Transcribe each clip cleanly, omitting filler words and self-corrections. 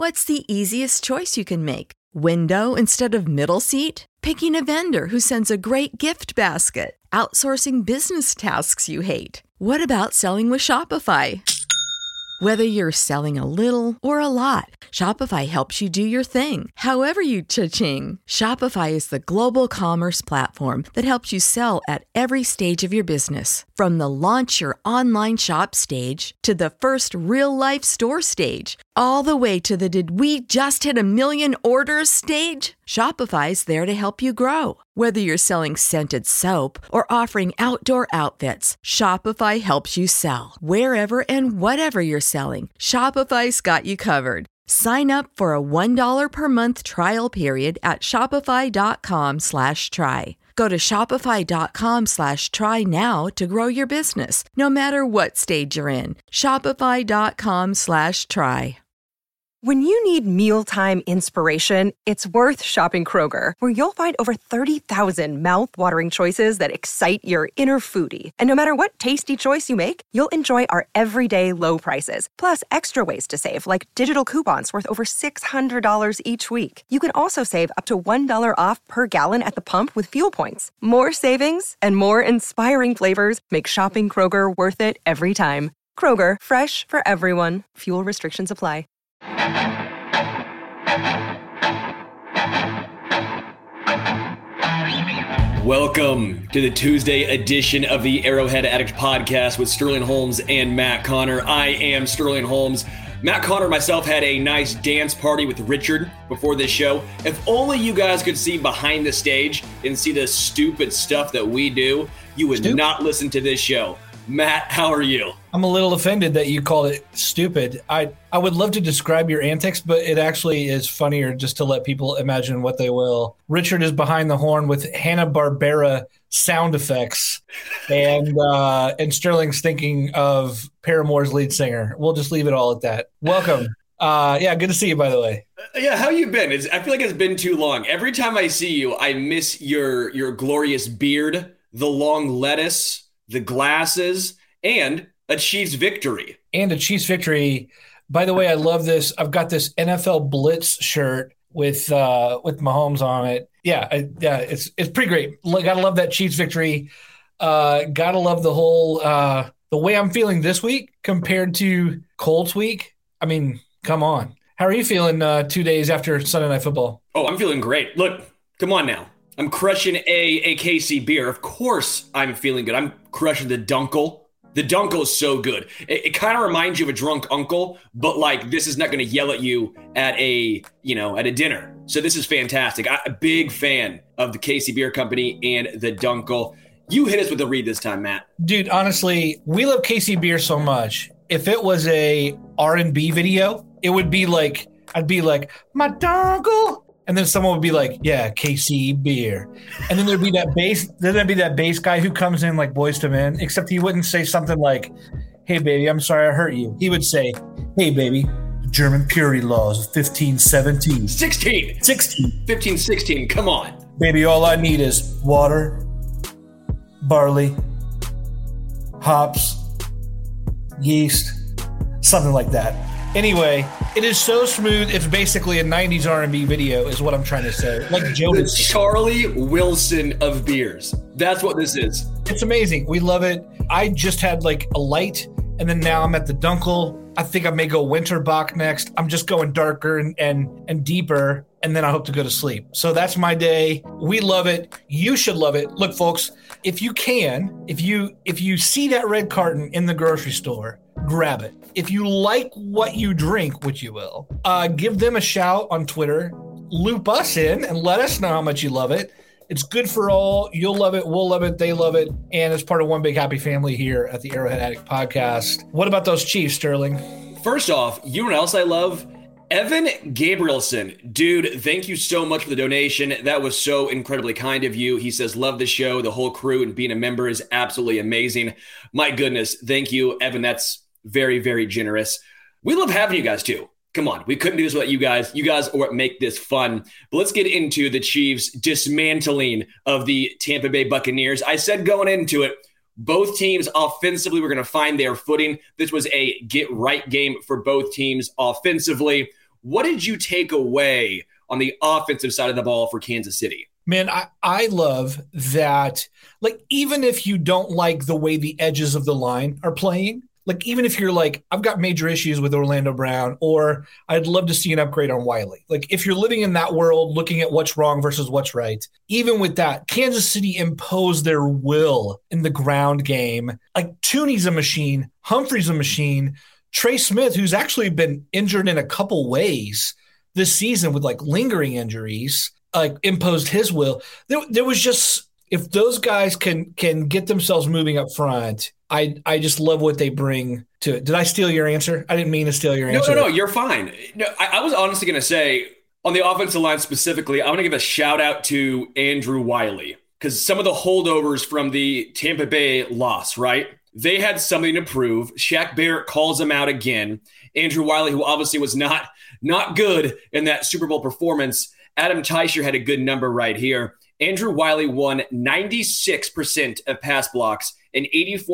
What's the easiest choice you can make? Window instead of middle seat? Picking a vendor who sends a great gift basket? Outsourcing business tasks you hate? What about selling with Shopify? Whether you're selling a little or a lot, Shopify helps you do your thing, however you cha-ching. Shopify is the global commerce platform that helps you sell at every stage of your business. From the launch your online shop stage to the first real-life store stage, all the way to the did we just hit a million orders stage. Shopify's there to help you grow. Whether you're selling scented soap or offering outdoor outfits, Shopify helps you sell. Wherever and whatever you're selling, Shopify's got you covered. Sign up for a $1 per month trial period at shopify.com/try. Go to shopify.com/try now to grow your business, no matter what stage you're in. Shopify.com/try. When you need mealtime inspiration, it's worth shopping Kroger, where you'll find over 30,000 mouth-watering choices that excite your inner foodie. And no matter what tasty choice you make, you'll enjoy our everyday low prices, plus extra ways to save, like digital coupons worth over $600 each week. You can also save up to $1 off per gallon at the pump with fuel points. More savings and more inspiring flavors make shopping Kroger worth it every time. Kroger, fresh for everyone. Fuel restrictions apply. Welcome to the Tuesday edition of the Arrowhead Addict Podcast with Sterling Holmes and Matt Connor. I am Sterling Holmes. Matt Connor and myself had a nice dance party with Richard before this show. If only you guys could see behind the stage and see the stupid stuff that we do, you would not listen to this show. Matt, how are you? I'm a little offended that you called it stupid. I would love to describe your antics, but it actually is funnier just to let people imagine what they will. Richard is behind the horn with Hanna-Barbera sound effects, and Sterling's thinking of Paramore's lead singer. We'll just leave it all at that. Welcome. Yeah, good to see you, by the way. Yeah, how you been? I feel like it's been too long. Every time I see you, I miss your glorious beard, the long lettuce, the glasses, and a Chiefs victory. And a Chiefs victory. By the way, I love this. I've got this NFL Blitz shirt with Mahomes on it. Yeah, it's pretty great. Gotta love that Chiefs victory. Gotta love the whole the way I'm feeling this week compared to Colts week. I mean, come on. How are you feeling 2 days after Sunday Night Football? Oh, I'm feeling great. Look, come on now. I'm crushing a KC beer. Of course I'm feeling good. I'm crushing the Dunkel. The Dunkel is so good. It kind of reminds you of a drunk uncle, but like this is not going to yell at you at a dinner. So this is fantastic. I'm a big fan of the KC Beer Company and the Dunkel. You hit us with the read this time, Matt. Dude, honestly, we love KC Beer so much. If it was a R&B video, it would be like, I'd be like, my Dunkel. And then someone would be like, yeah, KC Beer. And then there'd be that bass guy who comes in like Boyz II Men, except he wouldn't say something like, hey, baby, I'm sorry I hurt you. He would say, hey, baby, the German purity laws of 1517. 16. 1516, come on. Baby, all I need is water, barley, hops, yeast, something like that. Anyway, it is so smooth. It's basically a 90s R&B video is what I'm trying to say. Like the Charlie Wilson of beers. That's what this is. It's amazing. We love it. I just had like a light, and then now I'm at the Dunkel. I think I may go Winterbach next. I'm just going darker and deeper, and then I hope to go to sleep. So that's my day. We love it. You should love it. Look, folks, if you can, if you see that red carton in the grocery store, grab it. If you like what you drink, which you will, give them a shout on Twitter, loop us in, and let us know how much you love it. It's good for all. You'll love it. We'll love it. They love it. And it's part of one big happy family here at the Arrowhead Addict Podcast. What about those Chiefs, Sterling? First off, you know what else I love? Evan Gabrielson. Dude, thank you so much for the donation. That was so incredibly kind of you. He says, love the show. The whole crew and being a member is absolutely amazing. My goodness. Thank you, Evan. That's very, very generous. We love having you guys too. Come on. We couldn't do this without you guys. You guys are what make this fun. But let's get into the Chiefs' dismantling of the Tampa Bay Buccaneers. I said going into it, both teams offensively were going to find their footing. This was a get-right game for both teams offensively. What did you take away on the offensive side of the ball for Kansas City? Man, I love that. Like, even if you don't like the way the edges of the line are playing, like, even if you're like, I've got major issues with Orlando Brown, or I'd love to see an upgrade on Wiley. Like, if you're living in that world, looking at what's wrong versus what's right, even with that, Kansas City imposed their will in the ground game. Like, Tooney's a machine. Humphrey's a machine. Trey Smith, who's actually been injured in a couple ways this season with like lingering injuries, like imposed his will. There was just, if those guys can get themselves moving up front, I just love what they bring to it. Did I steal your answer? I didn't mean to steal your answer. No, you're fine. No, I was honestly going to say, on the offensive line specifically, I'm going to give a shout out to Andrew Wiley, because some of the holdovers from the Tampa Bay loss, right? They had something to prove. Shaq Barrett calls them out again. Andrew Wiley, who obviously was not good in that Super Bowl performance. Adam Teicher had a good number right here. Andrew Wiley won 96% of pass blocks and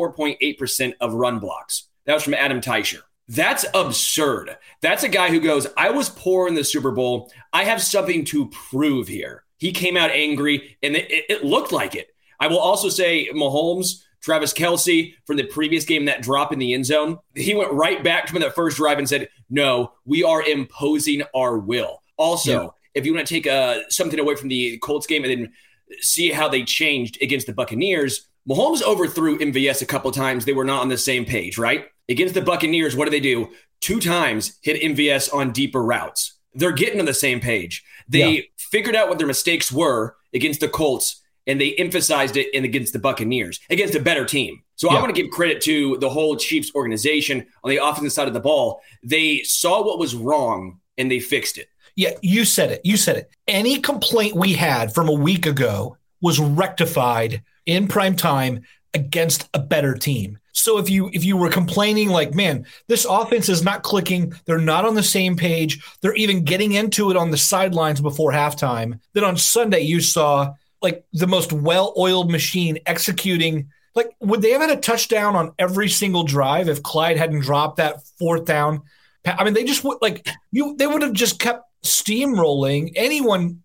84.8% of run blocks. That was from Adam Teicher. That's absurd. That's a guy who goes, I was poor in the Super Bowl. I have something to prove here. He came out angry, and it looked like it. I will also say Mahomes, Travis Kelce, from the previous game, that drop in the end zone, he went right back to that first drive and said, no, we are imposing our will. Also, if you want to take something away from the Colts game and then see how they changed against the Buccaneers, Mahomes overthrew MVS a couple times. They were not on the same page, right? Against the Buccaneers, what do? 2 times hit MVS on deeper routes. They're getting on the same page. They figured out what their mistakes were against the Colts, and they emphasized it against the Buccaneers, against a better team. So I want to give credit to the whole Chiefs organization on the offensive side of the ball. They saw what was wrong, and they fixed it. Yeah, you said it. Any complaint we had from a week ago was rectified in prime time against a better team. So if you were complaining like, man, this offense is not clicking, they're not on the same page, they're even getting into it on the sidelines before halftime, then on Sunday you saw like the most well-oiled machine executing. Like, would they have had a touchdown on every single drive if Clyde hadn't dropped that 4th down? I mean, they just would they would have just kept steamrolling anyone,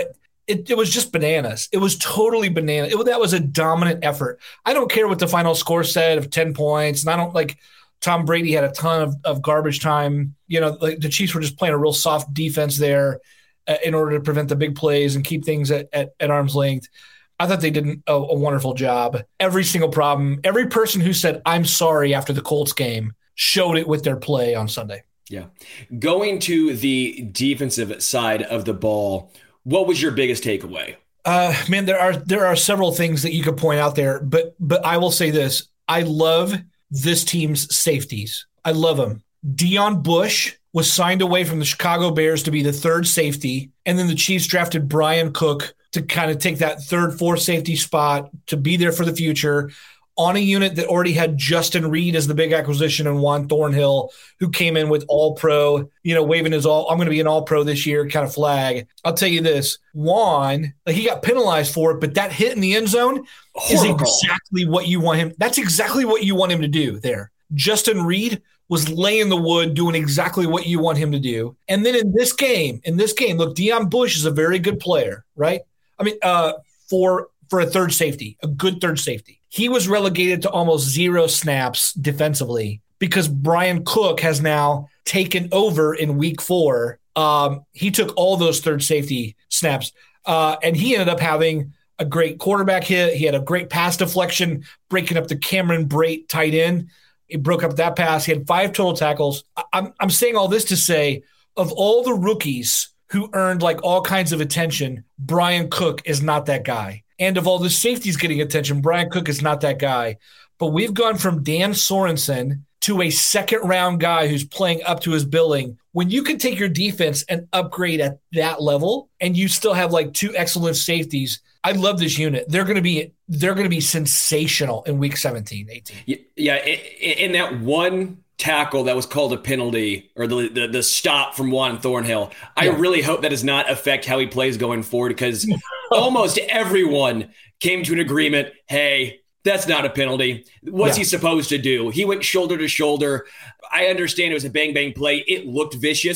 it was just bananas. It was totally bananas. That was a dominant effort. I don't care what the final score said of 10 points. And I don't like Tom Brady had a ton of garbage time. Like the Chiefs were just playing a real soft defense there in order to prevent the big plays and keep things at arm's length. I thought they did a wonderful job. Every single problem, every person who said, I'm sorry after the Colts game showed it with their play on Sunday. Yeah. Going to the defensive side of the ball, what was your biggest takeaway? Man, there are several things that you could point out there, but I will say this. I love this team's safeties. I love them. Deion Bush was signed away from the Chicago Bears to be the 3rd safety, and then the Chiefs drafted Brian Cook to kind of take that 3rd, 4th safety spot to be there for the future on a unit that already had Justin Reed as the big acquisition and Juan Thornhill, who came in with all-pro, waving his I'm going to be an all-pro this year kind of flag. I'll tell you this, Juan, he got penalized for it, but that hit in the end zone is exactly what you want him. That's exactly what you want him to do there. Justin Reed was laying the wood, doing exactly what you want him to do. And then in this game, look, Deion Bush is a very good player, right? I mean, for a 3rd safety, a good 3rd safety. He was relegated to almost 0 snaps defensively because Brian Cook has now taken over in week 4. He took all those 3rd safety snaps, and he ended up having a great quarterback hit. He had a great pass deflection, breaking up the Cameron Brate tight end. He broke up that pass. He had 5 total tackles. I'm saying all this to say, of all the rookies who earned like all kinds of attention, Brian Cook is not that guy. And of all the safeties getting attention, Brian Cook is not that guy. But we've gone from Dan Sorensen to a 2nd-round guy who's playing up to his billing. When you can take your defense and upgrade at that level, and you still have like 2 excellent safeties, I love this unit. They're going to be sensational in week 17, 18. Yeah, in that one tackle that was called a penalty, or the stop from Juan Thornhill, I really hope that does not affect how he plays going forward, because almost everyone came to an agreement, hey, that's not a penalty. What's he supposed to do? He went shoulder to shoulder. I understand it was a bang-bang play. It looked vicious.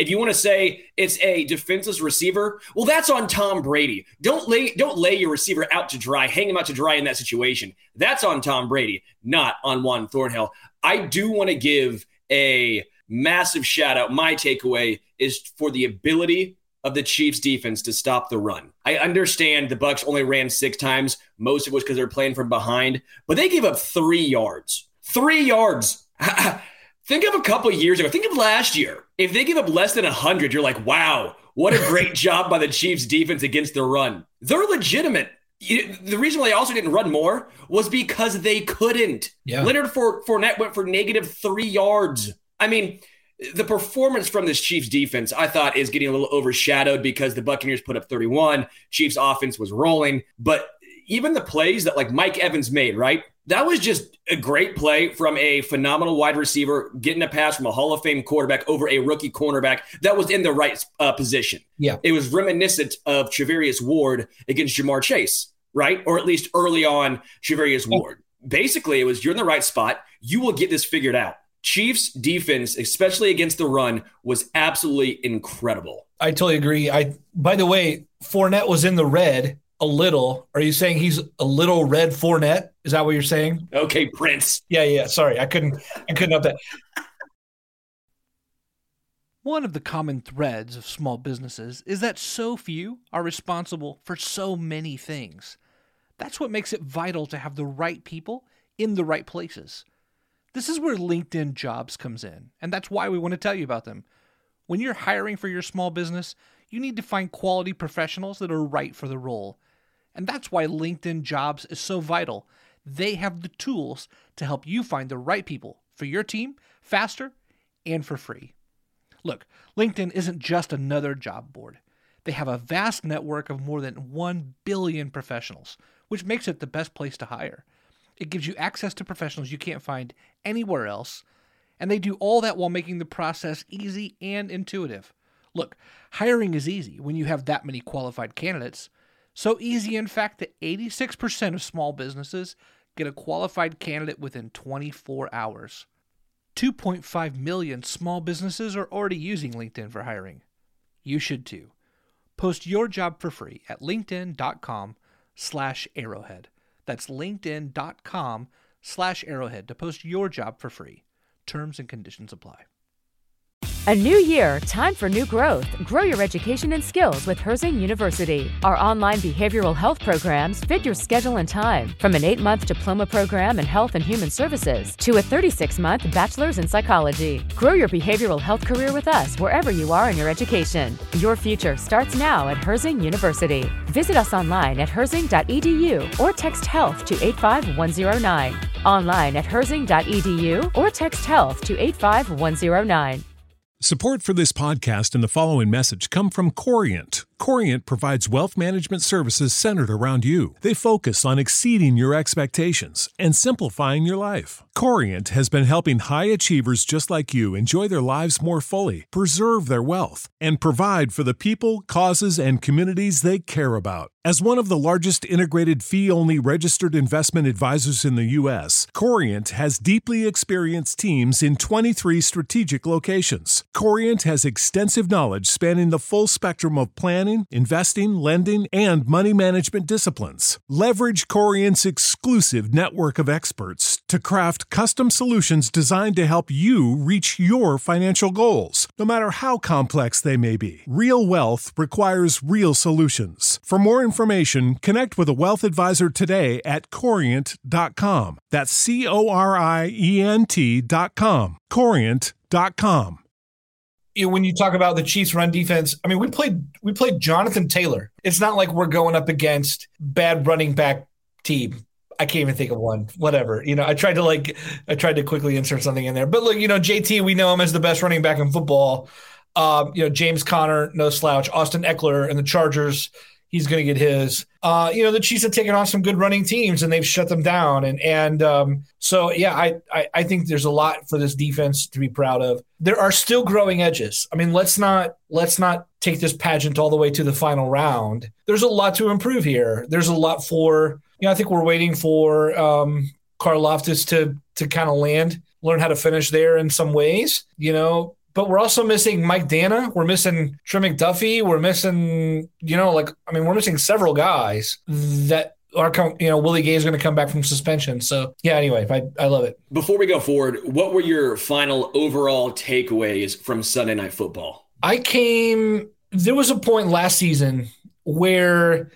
If you want to say it's a defenseless receiver, well, that's on Tom Brady. Don't lay your receiver out to dry, hang him out to dry in that situation. That's on Tom Brady, not on Juan Thornhill. I do want to give a massive shout out. My takeaway is for the ability of the Chiefs defense to stop the run. I understand the Bucs only ran 6 times. Most of it was because they were playing from behind, but they gave up 3 yards. 3 yards. Think of a couple of years ago. Think of last year. If they give up less than 100, you're like, wow, what a great job by the Chiefs defense against the run. They're legitimate. The reason why they also didn't run more was because they couldn't. Yeah. Leonard Fournette went for -3 yards. I mean, the performance from this Chiefs defense, I thought, is getting a little overshadowed because the Buccaneers put up 31. Chiefs offense was rolling. But even the plays that like Mike Evans made, right? That was just a great play from a phenomenal wide receiver, getting a pass from a Hall of Fame quarterback over a rookie cornerback that was in the right position. Yeah, it was reminiscent of Trevarius Ward against Jamar Chase, right? Or at least early on, Trevarius Ward. Basically, it was you're in the right spot. You will get this figured out. Chiefs defense, especially against the run, was absolutely incredible. I totally agree. By the way, Fournette was in the red a little. Are you saying he's a little red Fournette? Is that what you're saying? Okay, Prince. Yeah. Sorry, I couldn't up that. One of the common threads of small businesses is that so few are responsible for so many things. That's what makes it vital to have the right people in the right places. This is where LinkedIn Jobs comes in, and that's why we want to tell you about them. When you're hiring for your small business, you need to find quality professionals that are right for the role. And that's why LinkedIn Jobs is so vital. They have the tools to help you find the right people for your team faster and for free. Look, LinkedIn isn't just another job board. They have a vast network of more than 1 billion professionals, which makes it the best place to hire. It gives you access to professionals you can't find anywhere else, and they do all that while making the process easy and intuitive. Look, hiring is easy when you have that many qualified candidates. So easy, in fact, that 86% of small businesses get a qualified candidate within 24 hours. 2.5 million small businesses are already using LinkedIn for hiring. You should too. Post your job for free at linkedin.com/arrowhead. That's linkedin.com/arrowhead to post your job for free. Terms and conditions apply. A new year, time for new growth. Grow your education and skills with Herzing University. Our online behavioral health programs fit your schedule and time. From an 8-month diploma program in health and human services to a 36-month bachelor's in psychology. Grow your behavioral health career with us wherever you are in your education. Your future starts now at Herzing University. Visit us online at herzing.edu or text health to 85109. Online at herzing.edu or text health to 85109. Support for this podcast and the following message come from Corient. Corient provides wealth management services centered around you. They focus on exceeding your expectations and simplifying your life. Corient has been helping high achievers just like you enjoy their lives more fully, preserve their wealth, and provide for the people, causes, and communities they care about. As one of the largest integrated fee-only registered investment advisors in the U.S., Corient has deeply experienced teams in 23 strategic locations. Corient has extensive knowledge spanning the full spectrum of planning, investing, lending, and money management disciplines. Leverage Corient's exclusive network of experts to craft custom solutions designed to help you reach your financial goals, no matter how complex they may be. Real wealth requires real solutions. For more information, connect with a wealth advisor today at Corient.com. That's Corient.com. Corient.com. When you talk about the Chiefs' run defense, I mean, we played Jonathan Taylor. It's not like we're going up against bad running back team. I can't even think of one. Whatever. I tried to quickly insert something in there. But look, JT, we know him as the best running back in football. James Conner, no slouch. Austin Eckler and the Chargers, he's going to get his. The Chiefs have taken on some good running teams and they've shut them down. So I think there's a lot for this defense to be proud of. There are still growing edges. I mean, let's not take this pageant all the way to the final round. There's a lot to improve here. There's a lot for, I think we're waiting for Karlaftis to kind of learn how to finish there in some ways. but we're also missing Mike Dana. We're missing Trey McDuffie. We're missing, we're missing several guys that are, Willie Gay is going to come back from suspension. So, yeah, anyway, I love it. Before we go forward, what were your final overall takeaways from Sunday Night Football? There was a point last season where,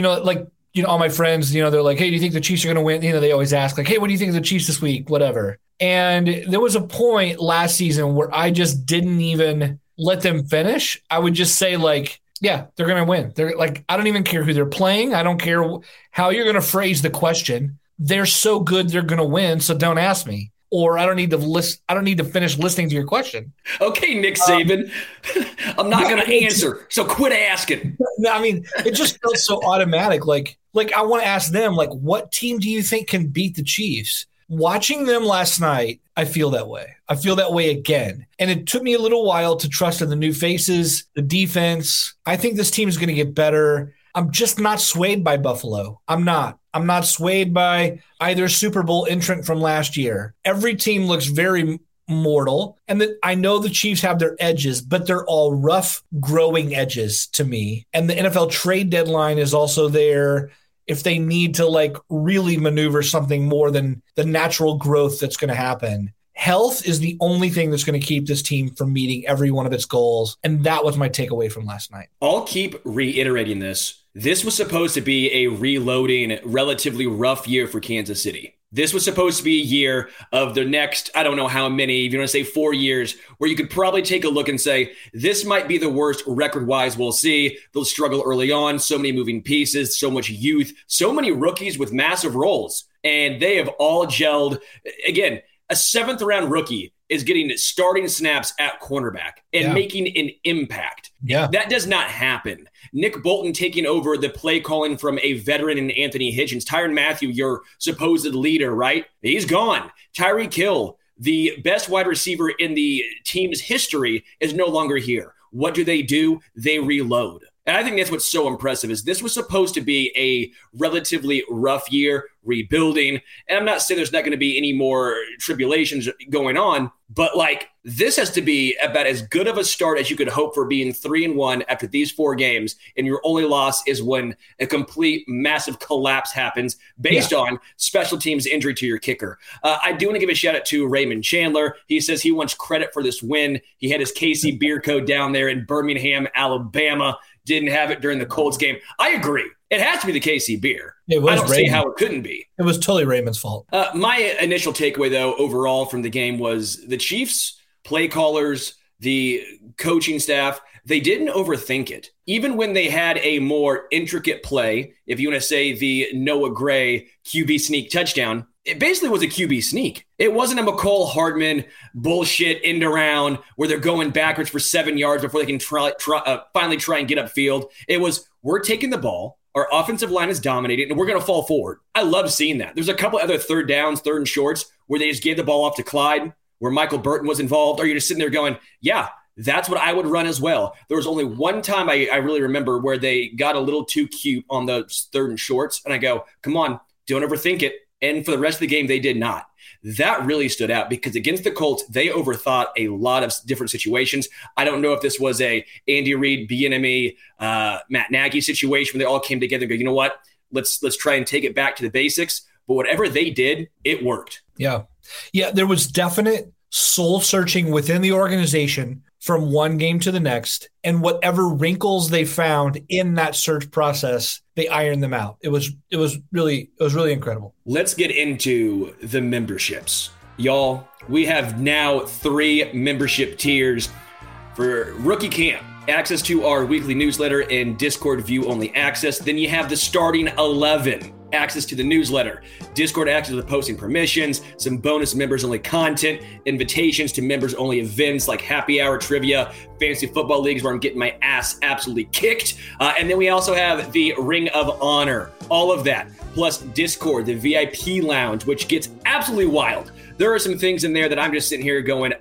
all my friends, they're like, hey, do you think the Chiefs are going to win? They always ask, like, hey, what do you think of the Chiefs this week? Whatever. And there was a point last season where I just didn't even let them finish. I would just say, like, yeah, they're going to win. They're like, I don't even care who they're playing. I don't care how you're going to phrase the question. They're so good, they're going to win. So don't ask me. Or I don't need to finish listening to your question. Okay, Nick Saban, I'm not going to answer. So quit asking. I mean, it just felt so automatic. Like I want to ask them, like, what team do you think can beat the Chiefs? Watching them last night, I feel that way. I feel that way again. And it took me a little while to trust in the new faces, the defense. I think this team is going to get better. I'm just not swayed by Buffalo. I'm not swayed by either Super Bowl entrant from last year. Every team looks very mortal. And I know the Chiefs have their edges, but they're all rough, growing edges to me. And the NFL trade deadline is also there if they need to, like, really maneuver something more than the natural growth that's going to happen. Health is the only thing that's going to keep this team from meeting every one of its goals. And that was my takeaway from last night. I'll keep reiterating this. This was supposed to be a reloading, relatively rough year for Kansas City. This was supposed to be a year of the next, I don't know how many, if you want to say 4 years, where you could probably take a look and say, this might be the worst record-wise we'll see. They'll struggle early on, so many moving pieces, so much youth, so many rookies with massive roles. And they have all gelled. Again, a 7th-round rookie is getting starting snaps at cornerback and making an impact. Yeah. That does not happen. Nick Bolton taking over the play calling from a veteran in Anthony Hitchens. Tyrann Mathieu, your supposed leader, right? He's gone. Tyreek Hill, the best wide receiver in the team's history, is no longer here. What do? They reload. And I think that's what's so impressive is this was supposed to be a relatively rough year, rebuilding. And I'm not saying there's not going to be any more tribulations going on, but like this has to be about as good of a start as you could hope for being 3-1 after these 4 games. And your only loss is when a complete massive collapse happens based on special teams injury to your kicker. I do want to give a shout out to Raymond Chandler. He says he wants credit for this win. He had his KC beer code down there in Birmingham, Alabama. Didn't have it during the Colts game. I agree. It has to be the KC beer. I don't see how it couldn't be. It was totally Raymond's fault. My initial takeaway, though, overall from the game was the Chiefs, play callers, the coaching staff, they didn't overthink it. Even when they had a more intricate play, if you want to say the Noah Gray QB sneak touchdown, it basically was a QB sneak. It wasn't a McCole Hardman bullshit end around where they're going backwards for 7 yards before they can finally try and get upfield. It was, we're taking the ball, our offensive line is dominating, and we're going to fall forward. I love seeing that. There's a couple other third downs, third and shorts, where they just gave the ball off to Clyde, where Michael Burton was involved, or you're just sitting there going, yeah, that's what I would run as well. There was only one time I really remember where they got a little too cute on those third and shorts, and I go, come on, don't overthink it. And for the rest of the game, they did not. That really stood out because against the Colts, they overthought a lot of different situations. I don't know if this was a Andy Reid, Bieniemy, Matt Nagy situation where they all came together and go, you know what? Let's try and take it back to the basics. But whatever they did, it worked. Yeah. There was definite soul searching within the organization from one game to the next, and whatever wrinkles they found in that search process, they ironed them out. It was really incredible. Let's get into the memberships. Y'all, we have now 3 membership tiers for Rookie Camp. Access to our weekly newsletter and Discord view-only access. Then you have the starting 11. Access to the newsletter, Discord access to the posting permissions, some bonus members-only content, invitations to members-only events like happy hour trivia, fantasy football leagues where I'm getting my ass absolutely kicked. And then we also have the Ring of Honor, all of that, plus Discord, the VIP lounge, which gets absolutely wild. There are some things in there that I'm just sitting here going,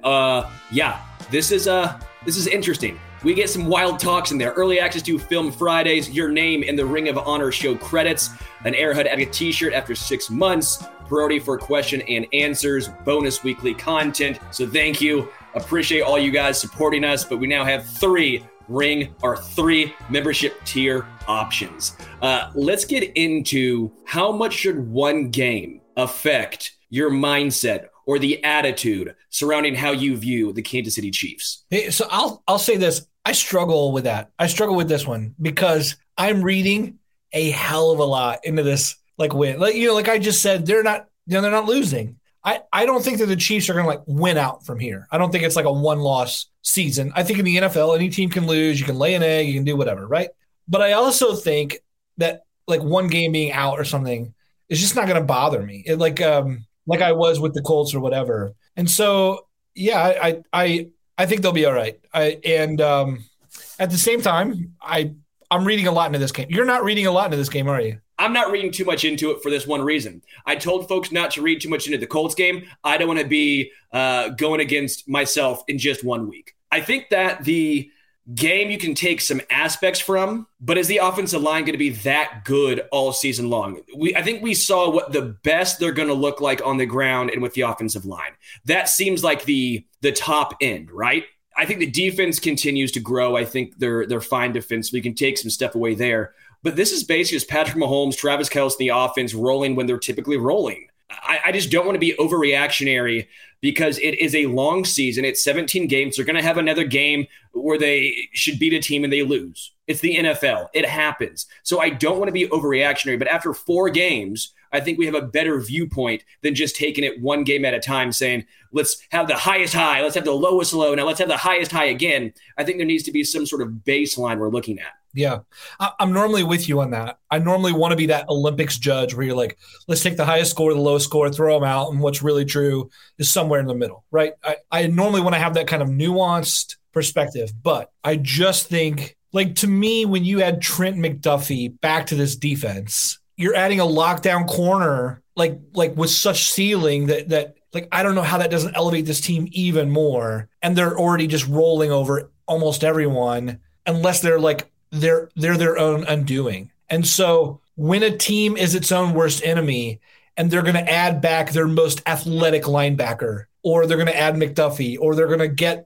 this is interesting. We get some wild talks in there. Early access to Film Fridays, your name in the Ring of Honor show credits, an Arrowhead Addict t-shirt after 6 months, priority for question and answers, bonus weekly content. So thank you. Appreciate all you guys supporting us, but we now have three membership tier options. Let's get into how much should one game affect your mindset or the attitude surrounding how you view the Kansas City Chiefs. Hey, so I'll say this. I struggle with that. I struggle with this one because I'm reading a hell of a lot into this win. Like I just said, they're not losing. I don't think that the Chiefs are going to win out from here. I don't think it's like a one-loss season. I think in the NFL, any team can lose. You can lay an egg. You can do whatever, right? But I also think that one game being out or something is just not going to bother me. Like I was with the Colts or whatever. And so, yeah, I think they'll be all right. At the same time, I'm reading a lot into this game. You're not reading a lot into this game, are you? I'm not reading too much into it for this one reason. I told folks not to read too much into the Colts game. I don't want to be going against myself in just 1 week. I think that the game you can take some aspects from, but is the offensive line going to be that good all season long? I think we saw what the best they're going to look like on the ground and with the offensive line. That seems like the top end, right? I think the defense continues to grow. I think they're fine defensively. You can take some stuff away there. But this is basically just Patrick Mahomes, Travis Kelce, the offense rolling when they're typically rolling. I just don't want to be overreactionary because it is a long season. It's 17 games. They're going to have another game where they should beat a team and they lose. It's the NFL. It happens. So I don't want to be overreactionary. But after 4 games, I think we have a better viewpoint than just taking it one game at a time, saying, let's have the highest high, let's have the lowest low, now let's have the highest high again. I think there needs to be some sort of baseline we're looking at. Yeah, I'm normally with you on that. I normally want to be that Olympics judge where you're like, let's take the highest score, the lowest score, throw them out, and what's really true is somewhere in the middle, right? I normally want to have that kind of nuanced perspective, but I just think, to me, when you add Trent McDuffie back to this defense, you're adding a lockdown corner, with such ceiling that I don't know how that doesn't elevate this team even more, and they're already just rolling over almost everyone, unless they're they're their own undoing. And so when a team is its own worst enemy and they're going to add back their most athletic linebacker, or they're going to add McDuffie, or they're going to get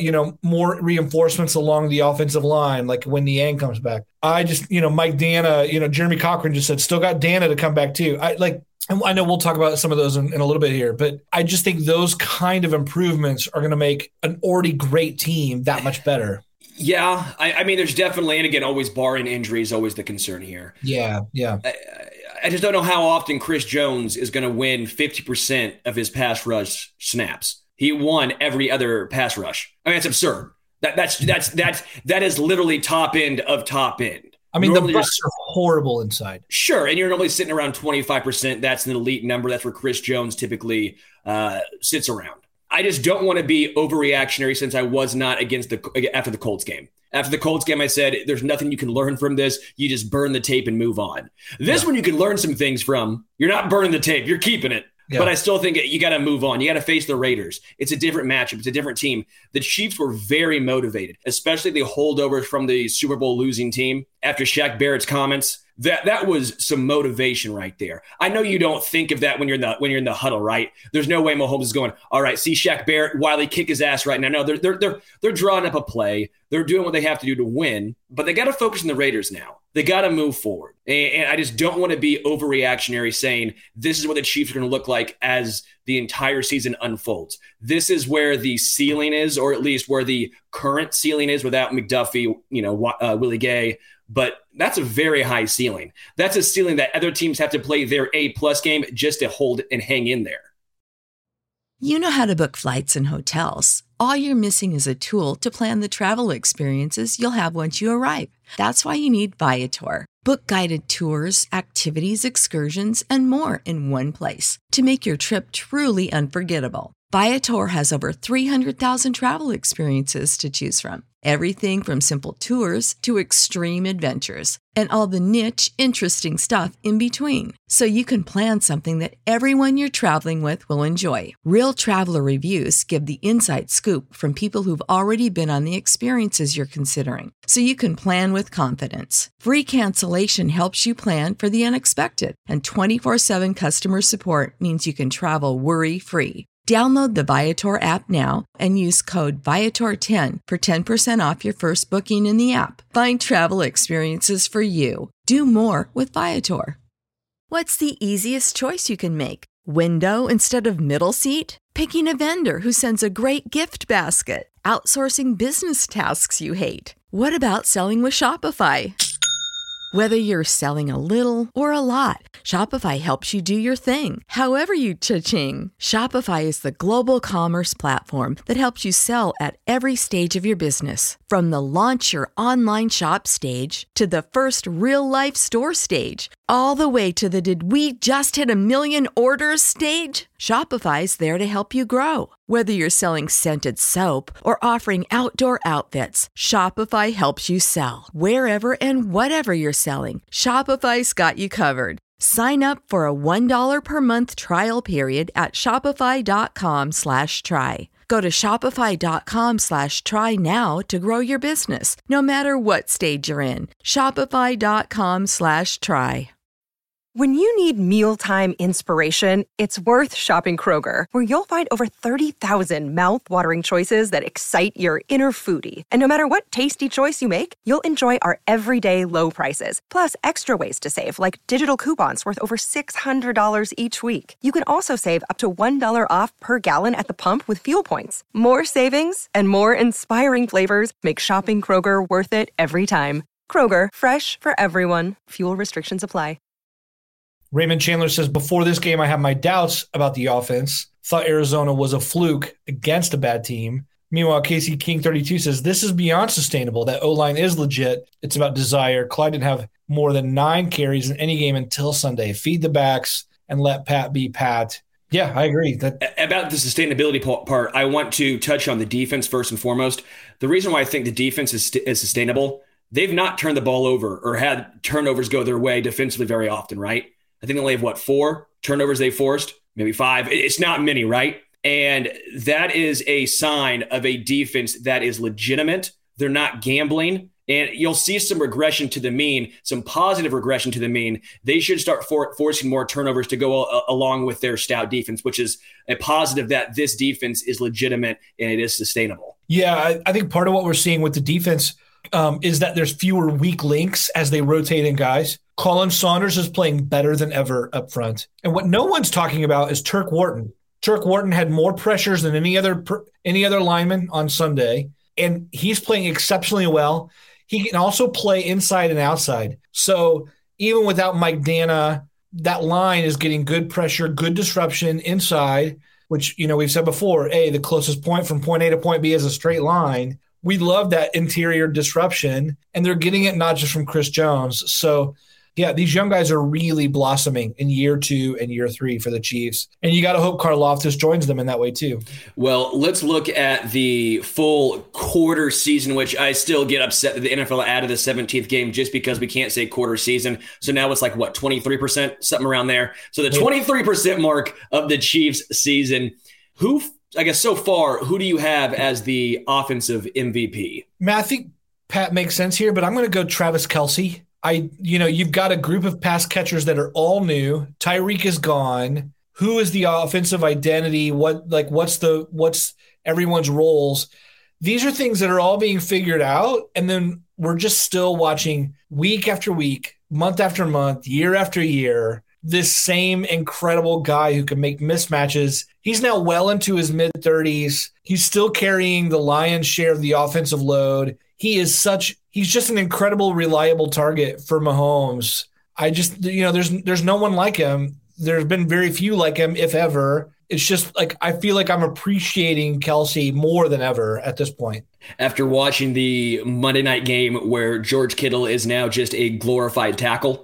more reinforcements along the offensive line, like when Niang comes back. I just, Mike Dana, Jeremy Cochran just said, still got Dana to come back too. I know we'll talk about some of those in a little bit here, but I just think those kind of improvements are going to make an already great team that much better. Yeah, I mean, there's definitely, and again, always barring injury is always the concern here. Yeah. I just don't know how often Chris Jones is going to win 50% of his pass rush snaps. He won every other pass rush. I mean, that's absurd. That is literally top end of top end. I mean, normally the Bucs are horrible inside. Sure, and you're normally sitting around 25%. That's an elite number. That's where Chris Jones typically sits around. I just don't want to be overreactionary since I was not after the Colts game. After the Colts game, I said, there's nothing you can learn from this. You just burn the tape and move on. This one you can learn some things from. You're not burning the tape. You're keeping it. Yeah. But I still think you got to move on. You got to face the Raiders. It's a different matchup. It's a different team. The Chiefs were very motivated, especially the holdovers from the Super Bowl losing team after Shaq Barrett's comments. That was some motivation right there. I know you don't think of that when you're in the huddle, right? There's no way Mahomes is going, all right, see Shaq Barrett, Wiley kick his ass right now. No, they're drawing up a play. They're doing what they have to do to win, but they got to focus on the Raiders now. They got to move forward. And I just don't want to be overreactionary saying this is what the Chiefs are going to look like as the entire season unfolds. This is where the ceiling is, or at least where the current ceiling is without McDuffie, Willie Gay. But that's a very high ceiling. That's a ceiling that other teams have to play their A+ game just to hold and hang in there. You know how to book flights and hotels. All you're missing is a tool to plan the travel experiences you'll have once you arrive. That's why you need Viator. Book guided tours, activities, excursions, and more in one place to make your trip truly unforgettable. Viator has over 300,000 travel experiences to choose from. Everything from simple tours to extreme adventures and all the niche, interesting stuff in between. So you can plan something that everyone you're traveling with will enjoy. Real traveler reviews give the inside scoop from people who've already been on the experiences you're considering. So you can plan with confidence. Free cancellation helps you plan for the unexpected. And 24/7 customer support means you can travel worry-free. Download the Viator app now and use code Viator10 for 10% off your first booking in the app. Find travel experiences for you. Do more with Viator. What's the easiest choice you can make? Window instead of middle seat? Picking a vendor who sends a great gift basket? Outsourcing business tasks you hate? What about selling with Shopify? Whether you're selling a little or a lot, Shopify helps you do your thing, however you cha-ching. Shopify is the global commerce platform that helps you sell at every stage of your business. From the launch your online shop stage to the first real-life store stage, all the way to the did we just hit a million orders stage. Shopify's there to help you grow. Whether you're selling scented soap or offering outdoor outfits, Shopify helps you sell. Wherever and whatever you're selling, Shopify's got you covered. Sign up for a $1 per month trial period at shopify.com/try. Go to shopify.com/try now to grow your business, no matter what stage you're in. Shopify.com/try. When you need mealtime inspiration, it's worth shopping Kroger, where you'll find over 30,000 mouth-watering choices that excite your inner foodie. And no matter what tasty choice you make, you'll enjoy our everyday low prices, plus extra ways to save, like digital coupons worth over $600 each week. You can also save up to $1 off per gallon at the pump with fuel points. More savings and more inspiring flavors make shopping Kroger worth it every time. Kroger, fresh for everyone. Fuel restrictions apply. Raymond Chandler says, before this game, I had my doubts about the offense. Thought Arizona was a fluke against a bad team. Meanwhile, Casey King 32 says, this is beyond sustainable. That O-line is legit. It's about desire. Clyde didn't have more than 9 carries in any game until Sunday. Feed the backs and let Pat be Pat. Yeah, I agree. About the sustainability part, I want to touch on the defense first and foremost. The reason why I think the defense is sustainable, they've not turned the ball over or had turnovers go their way defensively very often, right? I think they only have, 4 turnovers they forced, maybe 5. It's not many, right? And that is a sign of a defense that is legitimate. They're not gambling. And you'll see some regression to the mean, some positive regression to the mean. They should start forcing more turnovers to go along with their stout defense, which is a positive that this defense is legitimate and it is sustainable. Yeah, I think part of what we're seeing with the defense is that there's fewer weak links as they rotate in guys. Colin Saunders is playing better than ever up front. And what no one's talking about is Turk Wharton. Turk Wharton had more pressures than any other lineman on Sunday, and he's playing exceptionally well. He can also play inside and outside. So even without Mike Dana, that line is getting good pressure, good disruption inside, which, we've said before, the closest point from point A to point B is a straight line. We love that interior disruption, and they're getting it not just from Chris Jones. So, yeah, these young guys are really blossoming in year 2 and year 3 for the Chiefs. And you got to hope Karlaftis joins them in that way too. Well, let's look at the full quarter season, which I still get upset that the NFL added a 17th game just because we can't say quarter season. So now it's 23%, something around there. So the 23% mark of the Chiefs season. I guess so far, who do you have as the offensive MVP? Matt, I think Pat makes sense here, but I'm going to go Travis Kelce. You've got a group of pass catchers that are all new. Tyreek is gone. Who is the offensive identity? What's everyone's roles? These are things that are all being figured out. And then we're just still watching week after week, month after month, year after year, this same incredible guy who can make mismatches. He's now well into his mid-30s. He's still carrying the lion's share of the offensive load. He's just an incredible, reliable target for Mahomes. There's no one like him. There's been very few like him, if ever. It's just I feel like I'm appreciating Kelce more than ever at this point. After watching the Monday night game where George Kittle is now just a glorified tackle.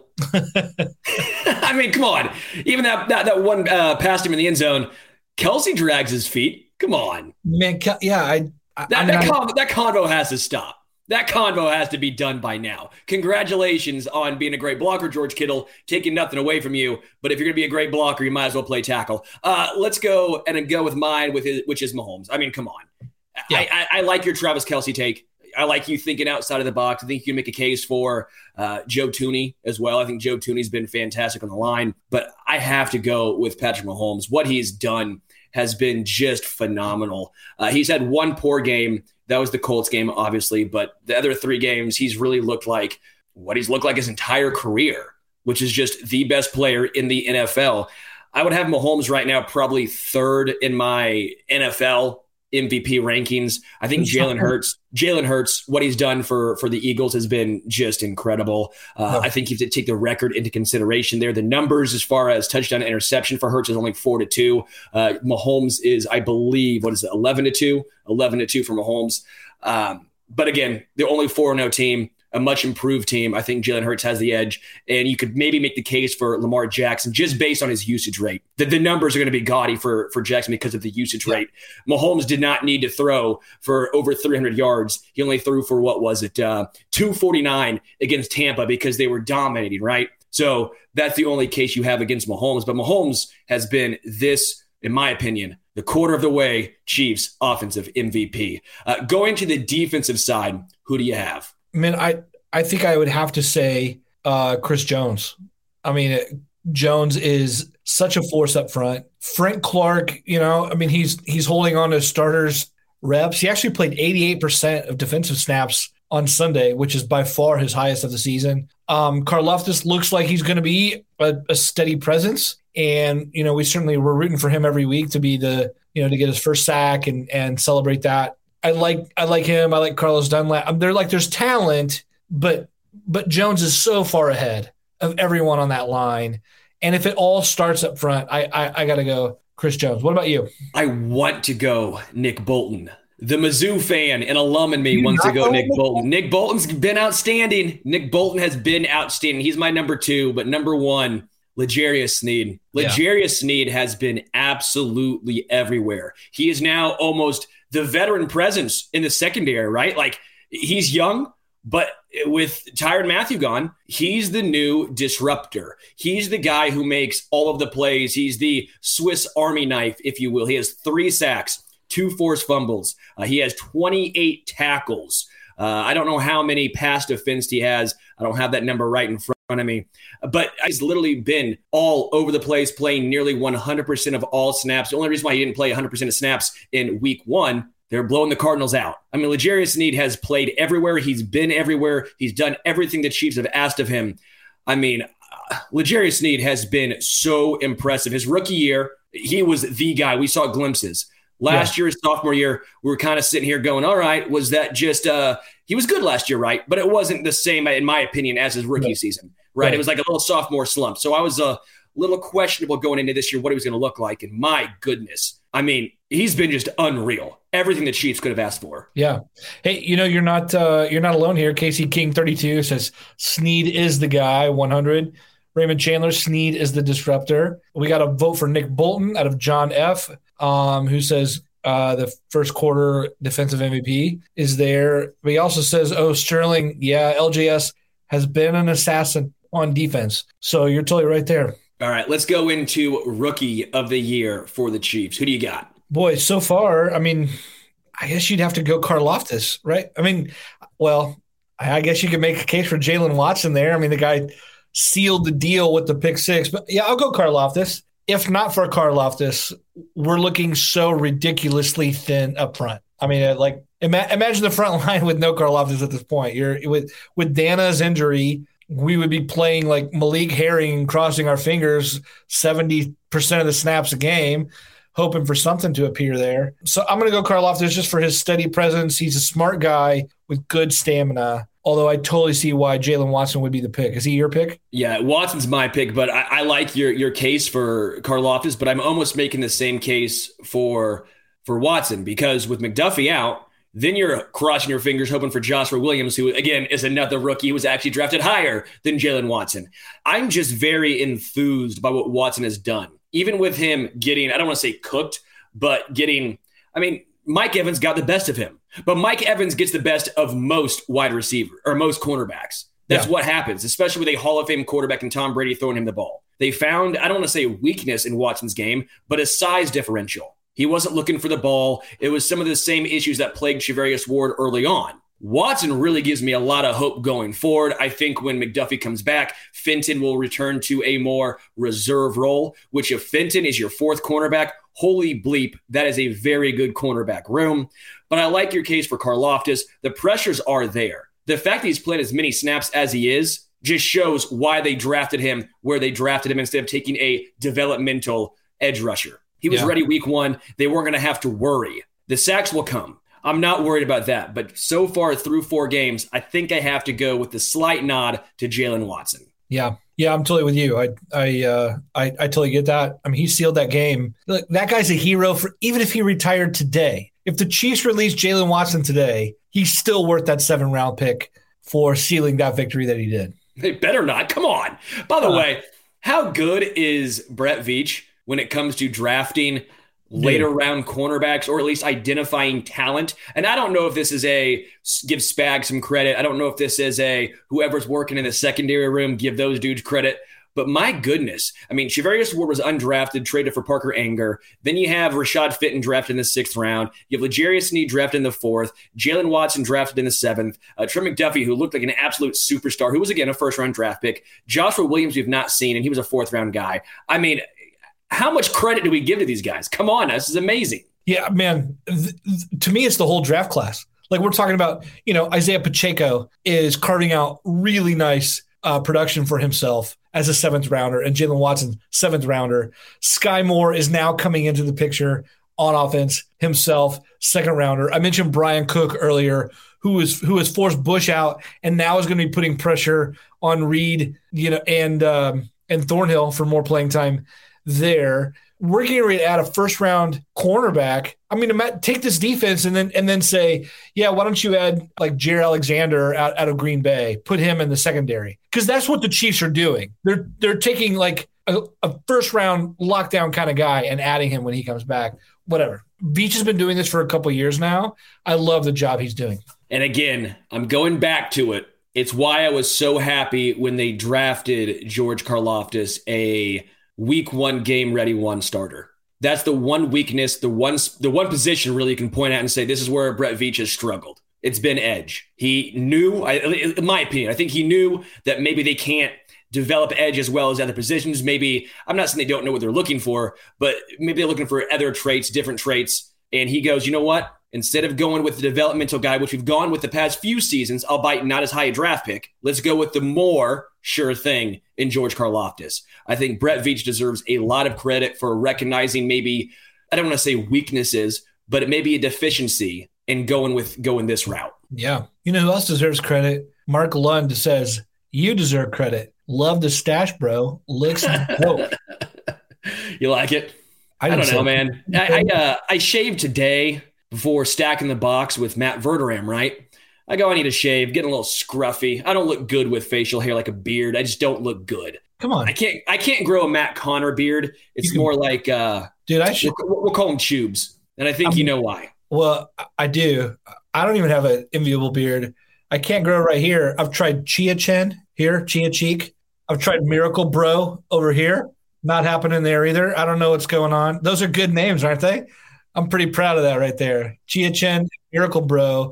I mean, come on. Even that one past him in the end zone, Kelce drags his feet. Come on. Man, yeah. That convo has to stop. That convo has to be done by now. Congratulations on being a great blocker, George Kittle, taking nothing away from you. But if you're going to be a great blocker, you might as well play tackle. Let's go with mine, which is Mahomes. I mean, come on. Yeah. I like your Travis Kelce take. I like you thinking outside of the box. I think you can make a case for Joe Thuney as well. I think Joe Thuney's been fantastic on the line. But I have to go with Patrick Mahomes. What he's done has been just phenomenal. He's had one poor game. That was the Colts game, obviously. But the other 3 games, he's really looked like what he's looked like his entire career, which is just the best player in the NFL. I would have Mahomes right now probably 3rd in my NFL MVP rankings. I think Jalen Hurts, what he's done for the Eagles has been just incredible. I think you have to take the record into consideration there. The numbers as far as touchdown to interception for Hurts is only 4-2. Mahomes is, I believe, 11-2? 11-2 for Mahomes. But again, they're only 4-0 team. A much improved team. I think Jalen Hurts has the edge, and you could maybe make the case for Lamar Jackson just based on his usage rate. The numbers are going to be gaudy for Jackson because of the usage rate. Mahomes did not need to throw for over 300 yards. He only threw for, 249 against Tampa because they were dominating, right? So that's the only case you have against Mahomes. But Mahomes has been this, in my opinion, the quarter of the way Chiefs offensive MVP. Going to the defensive side, who do you have? I mean, I think I would have to say Chris Jones. I mean, Jones is such a force up front. Frank Clark, he's holding on to starters reps. He actually played 88% of defensive snaps on Sunday, which is by far his highest of the season. Karlaftis looks like he's going to be a steady presence. And, we're rooting for him every week to be to get his first sack and celebrate that. I like him. I like Carlos Dunlap. There's talent, but Jones is so far ahead of everyone on that line. And if it all starts up front, I got to go Chris Jones. What about you? I want to go Nick Bolton. The Mizzou fan and alum in me wants to go Nick Bolton. Nick Bolton's been outstanding. Nick Bolton has been outstanding. He's my number 2, but number 1, L'Jarius Sneed. L'Jarius Sneed has been absolutely everywhere. He is now almost the veteran presence in the secondary, right? Like, he's young, but with Tyrann Mathieu gone, he's the new disruptor. He's the guy who makes all of the plays. He's the Swiss Army knife, if you will. He has 3 sacks, 2 forced fumbles. He has 28 tackles. I don't know how many pass defense he has. I don't have that number right in front of me. But he's literally been all over the place, playing nearly 100% of all snaps. The only reason why he didn't play 100% of snaps in week 1, they're blowing the Cardinals out. I mean, L'Jarius Sneed has played everywhere. He's been everywhere. He's done everything the Chiefs have asked of him. I mean, L'Jarius Sneed has been so impressive. His rookie year, he was the guy. We saw glimpses. Last year, his sophomore year, we were kind of sitting here going, all right, was that just he was good last year, right? But it wasn't the same, in my opinion, as his rookie season, right? It was like a little sophomore slump. So I was a little questionable going into this year what he was going to look like. And my goodness, I mean, he's been just unreal. Everything the Chiefs could have asked for. Yeah. Hey, you're not alone here. Casey King 32 says Sneed is the guy. 100. Raymond Chandler, Sneed is the disruptor. We got a vote for Nick Bolton out of John F., who says the first quarter defensive MVP is there. But he also says, Sterling, LJS has been an assassin on defense. So you're totally right there. All right, let's go into rookie of the year for the Chiefs. Who do you got? Boy, so far, I mean, I guess you'd have to go Karlaftis, right? I mean, well, I guess you could make a case for Jalen Watson there. I mean, the guy sealed the deal with the pick 6. But yeah, I'll go Karlaftis. If not for Karlaftis, we're looking so ridiculously thin up front. I mean, imagine the front line with no Karlaftis at this point. You're with Dana's injury, we would be playing like Malik Herring, crossing our fingers 70% of the snaps a game, hoping for something to appear there. So I'm going to go Karlaftis just for his steady presence. He's a smart guy with good stamina. Although I totally see why Jalen Watson would be the pick. Is he your pick? Yeah, Watson's my pick, but I like your case for Karlaftis, but I'm almost making the same case for Watson, because with McDuffie out, then you're crossing your fingers hoping for Joshua Williams, who, again, is another rookie who was actually drafted higher than Jalen Watson. I'm just very enthused by what Watson has done. Even with him getting, I don't want to say cooked, but getting, I mean, Mike Evans got the best of him. But Mike Evans gets the best of most wide receiver or most cornerbacks. That's what happens, especially with a Hall of Fame quarterback and Tom Brady throwing him the ball. They found, I don't want to say weakness in Watson's game, but a size differential. He wasn't looking for the ball. It was some of the same issues that plagued Charvarius Ward early on. Watson really gives me a lot of hope going forward. I think when McDuffie comes back, Fenton will return to a more reserve role, which if Fenton is your 4th cornerback, holy bleep, that is a very good cornerback room. But I like your case for Karlaftis. The pressures are there. The fact that he's played as many snaps as he is just shows why they drafted him where they drafted him instead of taking a developmental edge rusher. He was ready week 1. They weren't going to have to worry. The sacks will come. I'm not worried about that. But so far through 4 games, I think I have to go with the slight nod to Jalen Watson. Yeah, I'm totally with you. I totally get that. I mean, he sealed that game. Look, that guy's a hero for even if he retired today. If the Chiefs released Jalen Watson today, he's still worth that 7th-round pick for sealing that victory that he did. They better not. Come on. By the way, how good is Brett Veach when it comes to drafting later round cornerbacks, or at least identifying talent? And I don't know if this is give Spag some credit. I don't know if this is whoever's working in the secondary room, give those dudes credit. But my goodness, I mean, Charvarius Ward was undrafted, traded for Parker Anger. Then you have Rashad Fitton drafted in the 6th round. You have L'Jarius Sneed drafted in the 4th. Jalen Watson drafted in the 7th. Trey McDuffie, who looked like an absolute superstar, who was, again, a first-round draft pick. Joshua Williams, we've not seen, and he was a 4th-round guy. I mean, how much credit do we give to these guys? Come on, this is amazing. Yeah, man. To me, it's the whole draft class. Like we're talking about, Isaiah Pacheco is carving out really nice production for himself as a 7th rounder, and Jalen Watson, 7th rounder. Sky Moore is now coming into the picture on offense himself, 2nd rounder. I mentioned Brian Cook earlier, who has forced Bush out and now is going to be putting pressure on Reed, and Thornhill for more playing time there. We're getting ready to add a 1st-round cornerback. I mean, take this defense and then say, yeah, why don't you add like Jair Alexander out of Green Bay, put him in the secondary? Because that's what the Chiefs are doing. They're taking like a 1st-round lockdown kind of guy and adding him when he comes back. Whatever. Veach has been doing this for a couple of years now. I love the job he's doing. And again, I'm going back to it. It's why I was so happy when they drafted George Karlaftis, a week 1 game ready 1 starter. That's the one weakness, the one position really you can point out and say this is where Brett Veach has struggled. It's been edge. He knew, in my opinion, I think he knew that maybe they can't develop edge as well as other positions. Maybe, I'm not saying they don't know what they're looking for, but maybe they're looking for other traits, different traits. And he goes, you know what? Instead of going with the developmental guy, which we've gone with the past few seasons, albeit not as high a draft pick, let's go with the more sure thing in George Karlaftis. I think Brett Veach deserves a lot of credit for recognizing maybe, I don't want to say weaknesses, but it may be a deficiency in going this route. Yeah. You know who else deserves credit? Mark Lund says, you deserve credit. Love the stash, bro. Licks dope. You like it? I don't know, man. I shaved today before stacking the box with Matt Verderam, right? I go, I need a shave, getting a little scruffy. I don't look good with facial hair like a beard. I just don't look good. Come on. I can't grow a Matt Connor beard. It's more like dude, we'll call them tubes. And I think you know why. Well, I do. I don't even have an enviable beard. I can't grow right here. I've tried Chia Chin here, Chia Cheek. I've tried Miracle Bro over here. Not happening there either. I don't know what's going on. Those are good names, aren't they? I'm pretty proud of that right there. Chia Chen, Miracle Bro.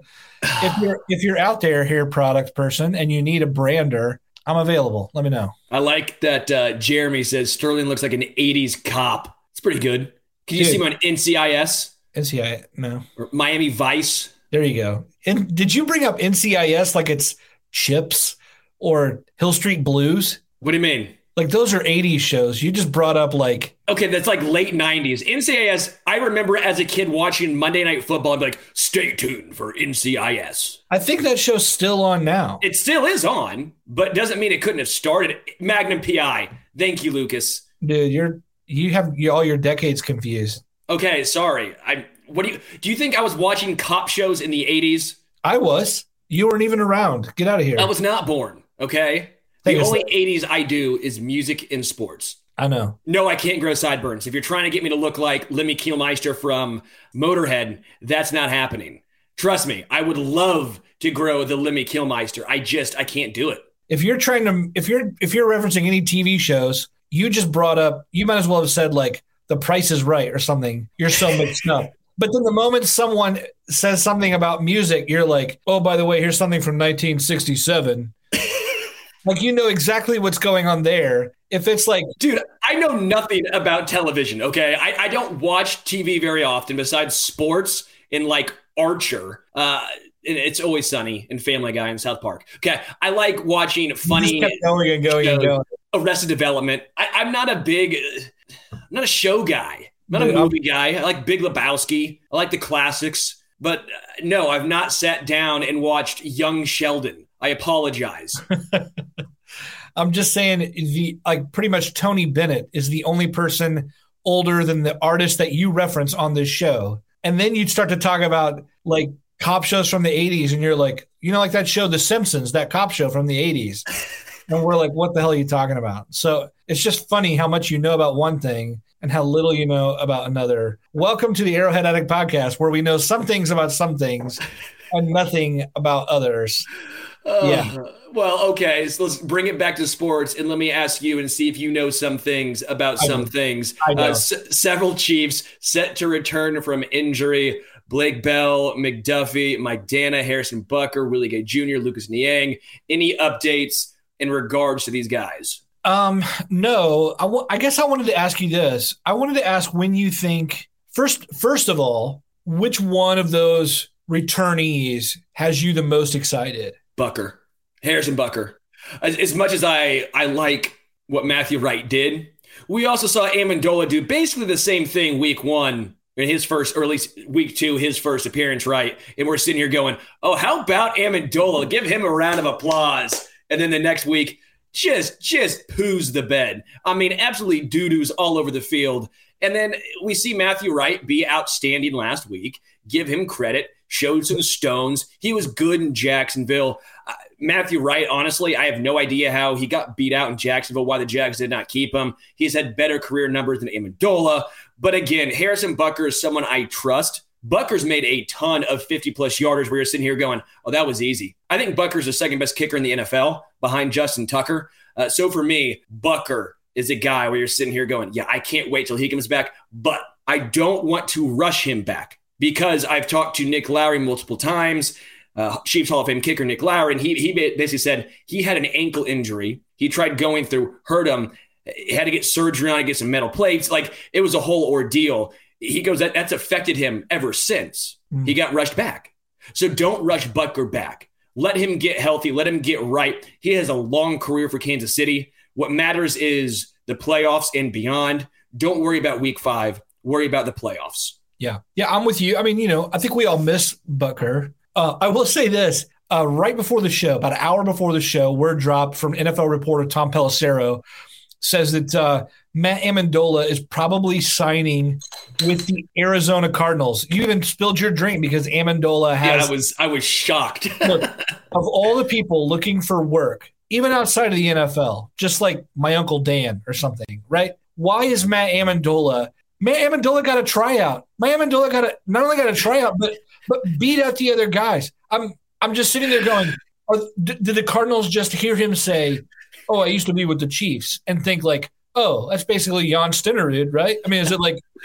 If you're out there, hair product person, and you need a brander, I'm available. Let me know. I like that Jeremy says Sterling looks like an 80s cop. It's pretty good. Can you see him on NCIS? NCIS, no. Or Miami Vice? There you go. And did you bring up NCIS like it's Chips or Hill Street Blues? What do you mean? Like those are 80s shows. You just brought up like... Okay, that's like late 90s. NCIS, I remember as a kid watching Monday Night Football, I'd be like, stay tuned for NCIS. I think that show's still on now. It still is on, but it doesn't mean it couldn't have started. Magnum PI. Thank you, Lucas. Dude, you have all your decades confused. Okay, sorry. Do you think I was watching cop shows in the 80s? I was. You weren't even around. Get out of here. I was not born, okay? The only 80s I do is music and sports. I know. No, I can't grow sideburns. If you're trying to get me to look like Lemmy Kielmeister from Motorhead, that's not happening. Trust me, I would love to grow the Lemmy Kielmeister. I can't do it. If you're referencing any TV shows, you just brought up, you might as well have said like The Price is Right or something. You're so mixed up. But then the moment someone says something about music, you're like, oh, by the way, here's something from 1967. Like, you know exactly what's going on there. If it's like, dude, I know nothing about television. Okay. I don't watch TV very often besides sports and like Archer. And It's Always Sunny and Family Guy and South Park. Okay. I like watching funny. Going. Arrested Development. I'm not a show guy. I'm not a movie guy. I like Big Lebowski. I like the classics. But no, I've not sat down and watched Young Sheldon. I apologize. I'm just saying, pretty much Tony Bennett is the only person older than the artist that you reference on this show. And then you'd start to talk about like cop shows from the 80s, and you're like, like that show, The Simpsons, that cop show from the 80s. And we're like, what the hell are you talking about? So it's just funny how much you know about one thing and how little you know about another. Welcome to the Arrowhead Addict podcast, where we know some things about some things and nothing about others. Well, okay, so let's bring it back to sports, and let me ask you and see if you know some things about some things. Several Chiefs set to return from injury. Blake Bell, McDuffie, Mike Dana, Harrison Butker, Willie Gay Jr., Lucas Niang. Any updates in regards to these guys? No. I guess I wanted to ask you this. I wanted to ask when you think, first of all, which one of those returnees has you the most excited? Butker. Harrison Butker. As much as I like what Matthew Wright did, we also saw Amendola do basically the same thing week one in his first, or at least week two, his first appearance, right? And we're sitting here going, oh, how about Amendola? Give him a round of applause. And then the next week, just poos the bed. I mean, absolutely doo-doos all over the field. And then we see Matthew Wright be outstanding last week. Give him credit. Showed some stones. He was good in Jacksonville. Matthew Wright, honestly, I have no idea how he got beat out in Jacksonville, why the Jags did not keep him. He's had better career numbers than Amendola. But again, Harrison Butker is someone I trust. Butker's made a ton of 50-plus yarders where you're sitting here going, oh, that was easy. I think Butker's the second-best kicker in the NFL behind Justin Tucker. So for me, Butker is a guy where you're sitting here going, yeah, I can't wait till he comes back. But I don't want to rush him back because I've talked to Nick Lowry multiple times, Chiefs Hall of Fame kicker Nick Lowry, and he basically said he had an ankle injury. He tried going through, hurt him, had to get surgery on it, get some metal plates. Like, it was a whole ordeal. He goes, that's affected him ever since. He got rushed back. So don't rush Butker back. Let him get healthy. Let him get right. He has a long career for Kansas City. What matters is the playoffs and beyond. Don't worry about week 5. Worry about the playoffs. Yeah, I'm with you. I mean, I think we all miss Butker. I will say this. Right before the show, about an hour before the show, word dropped from NFL reporter Tom Pelissero, says that Matt Amendola is probably signing with the Arizona Cardinals. You even spilled your drink because Amendola has. Yeah, I was shocked. Look, of all the people looking for work, even outside of the NFL, just like my Uncle Dan or something, right? Why is Matt Amendola got a tryout. Matt Amendola not only got a tryout, but beat out the other guys. I'm just sitting there going, did the Cardinals just hear him say, oh, I used to be with the Chiefs, and think like, oh, that's basically Jan Stenerud, right? I mean, is it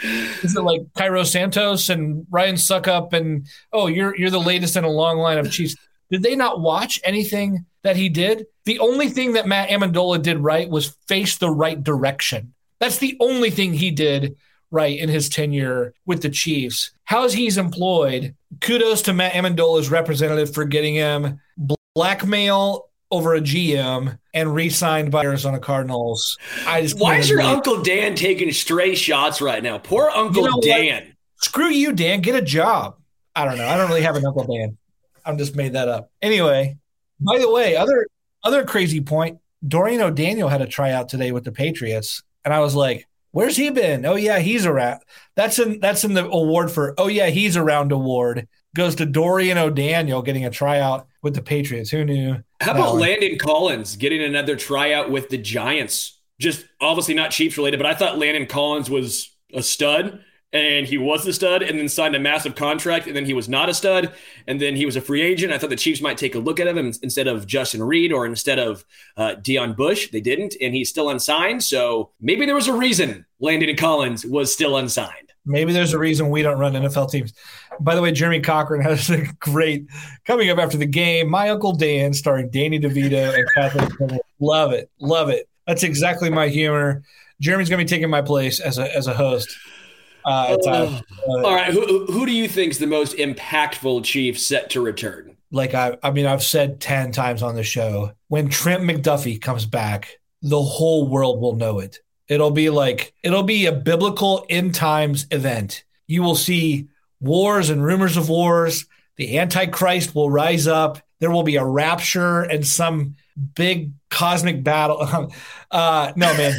like Cairo Santos and Ryan Suckup and, oh, you're the latest in a long line of Chiefs? Did they not watch anything that he did? The only thing that Matt Amendola did right was face the right direction. That's the only thing he did right in his tenure with the Chiefs. How he's employed, kudos to Matt Amendola's representative for getting him blackmail over a GM and re-signed by Arizona Cardinals. Why is your Uncle Dan taking stray shots right now? Poor Uncle Dan. What? Screw you, Dan. Get a job. I don't know. I don't really have an Uncle Dan. I just made that up. Anyway, by the way, other crazy point, Dorian O'Daniel had a tryout today with the Patriots, and I was like, where's he been? Oh, yeah, he's around. That's in the award for, oh, yeah, he's around award. Goes to Dorian O'Daniel getting a tryout with the Patriots. Who knew? How about Landon Collins getting another tryout with the Giants? Just obviously not Chiefs related, but I thought Landon Collins was a stud, and he was a stud, and then signed a massive contract, and then he was not a stud, and then he was a free agent. I thought the Chiefs might take a look at him instead of Justin Reed or instead of Deion Bush. They didn't, and he's still unsigned, so maybe there was a reason Landon Collins was still unsigned. Maybe there's a reason we don't run NFL teams. By the way, Jeremy Cochran has a great coming up after the game. My Uncle Dan, starring Danny DeVito and Kathleen. Love it. That's exactly my humor. Jeremy's going to be taking my place as a host. All right, who do you think is the most impactful Chief set to return? Like I've said 10 times on the show, when Trent McDuffie comes back, the whole world will know it. It'll be a biblical end times event. You will see wars and rumors of wars. The Antichrist will rise up. There will be a rapture and some big cosmic battle. No, man.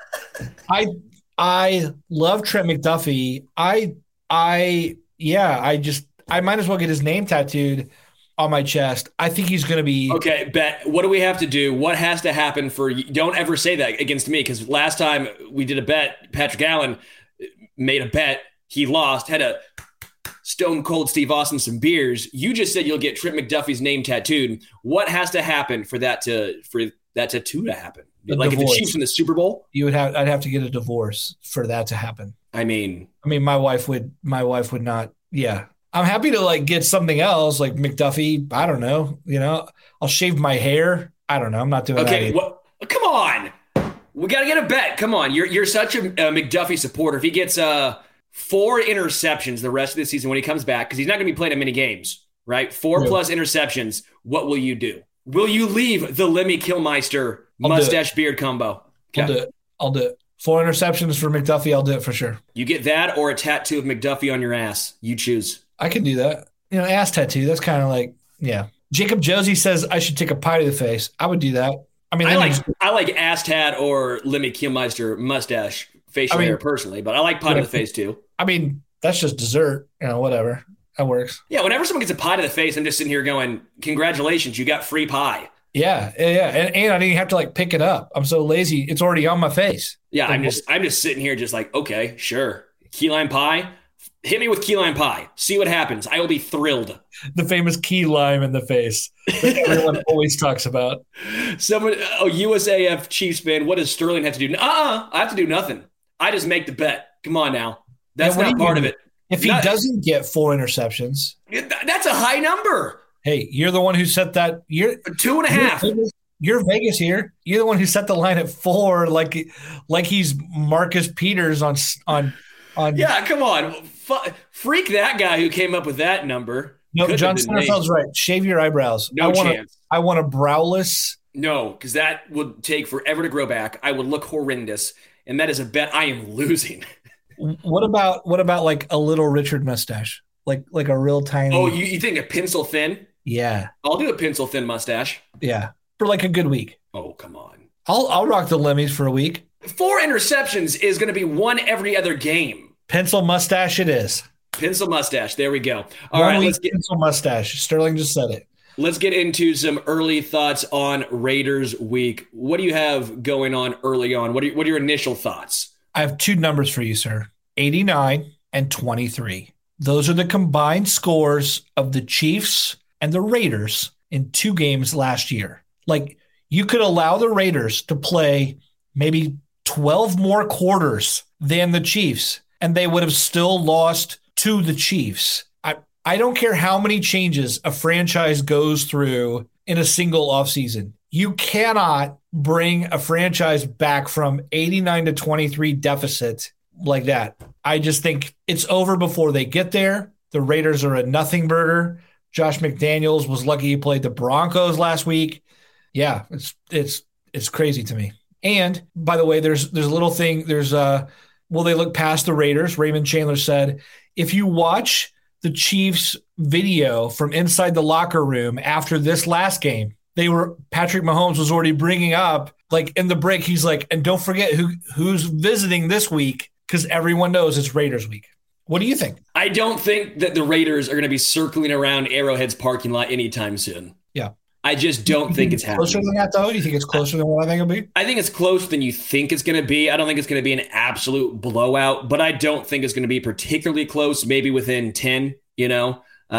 I love Trent McDuffie. I might as well get his name tattooed on my chest. I think he's going to be okay. Bet. What do we have to do? What has to happen for you? Don't ever say that against me, because last time we did a bet, Patrick Allen made a bet. He lost. Had a Stone Cold Steve Austin some beers. You just said you'll get Trent McDuffie's name tattooed. What has to happen for that tattoo to happen? Like if the Chiefs in the Super Bowl, I'd have to get a divorce for that to happen. I mean, my wife would not. Yeah. I'm happy to get something else like McDuffie. I don't know. I'll shave my hair. I don't know. I'm not doing that. Okay. Well, come on. We got to get a bet. Come on. You're such a McDuffie supporter. If he gets 4 interceptions the rest of the season when he comes back, because he's not going to be playing in many games, right? 4 plus interceptions. What will you do? Will you leave the Lemmy Kilmister mustache beard combo? Okay. I'll do it. 4 interceptions for McDuffie. I'll do it for sure. You get that or a tattoo of McDuffie on your ass. You choose. I can do that. Ass tattoo. That's kind of yeah. Jacob Josie says I should take a pie to the face. I would do that. I like ass tat or Lemmy Kilmister mustache facial hair personally, but I like pie to the face too. That's just dessert. Whatever. That works. Yeah. Whenever someone gets a pie to the face, I'm just sitting here going, "Congratulations, you got free pie." Yeah. And I didn't have to pick it up. I'm so lazy. It's already on my face. Yeah. I'm just sitting here just okay, sure. Key lime pie. Hit me with key lime pie. See what happens. I will be thrilled. The famous key lime in the face that everyone always talks about. USAF Chiefs fan, what does Sterling have to do? I have to do nothing. I just make the bet. Come on now. That's not part of it. If he doesn't get 4 interceptions. That's a high number. Hey, you're the one who set that. You're 2.5. You're Vegas here. You're the one who set the line at 4 like he's Marcus Peters on. Yeah, come on. Freak that guy who came up with that number. No, John Sonnenfeld's right. Shave your eyebrows. No chance. I want a browless. No, because that would take forever to grow back. I would look horrendous, and that is a bet I am losing. What about a little Richard mustache? Like a real tiny. Oh, you think a pencil thin? Yeah. I'll do a pencil thin mustache. Yeah. For a good week. Oh, come on. I'll rock the Lemmies for a week. 4 interceptions is going to be 1 every other game. Pencil mustache it is. Pencil mustache. There we go. All right, let's get pencil mustache. Sterling just said it. Let's get into some early thoughts on Raiders week. What do you have going on early on? What are your initial thoughts? I have 2 numbers for you, sir. 89 and 23. Those are the combined scores of the Chiefs and the Raiders in 2 games last year. You could allow the Raiders to play maybe 12 more quarters than the Chiefs, and they would have still lost to the Chiefs. I don't care how many changes a franchise goes through in a single offseason. You cannot bring a franchise back from 89 to 23 deficit like that. I just think it's over before they get there. The Raiders are a nothing burger. Josh McDaniels was lucky he played the Broncos last week. Yeah, it's crazy to me. And by the way, there's a little thing. Will they look past the Raiders? Raymond Chandler said, if you watch the Chiefs video from inside the locker room after this last game, Patrick Mahomes was already bringing up, in the break, he's and don't forget who's visiting this week, because everyone knows it's Raiders week. What do you think? I don't think that the Raiders are going to be circling around Arrowhead's parking lot anytime soon. Yeah. I just don't think it's happening. Closer than that, though? Do you think it's closer than what I think it'll be? I think it's closer than you think it's going to be. I don't think it's going to be an absolute blowout, but I don't think it's going to be particularly close, maybe within 10, Okay.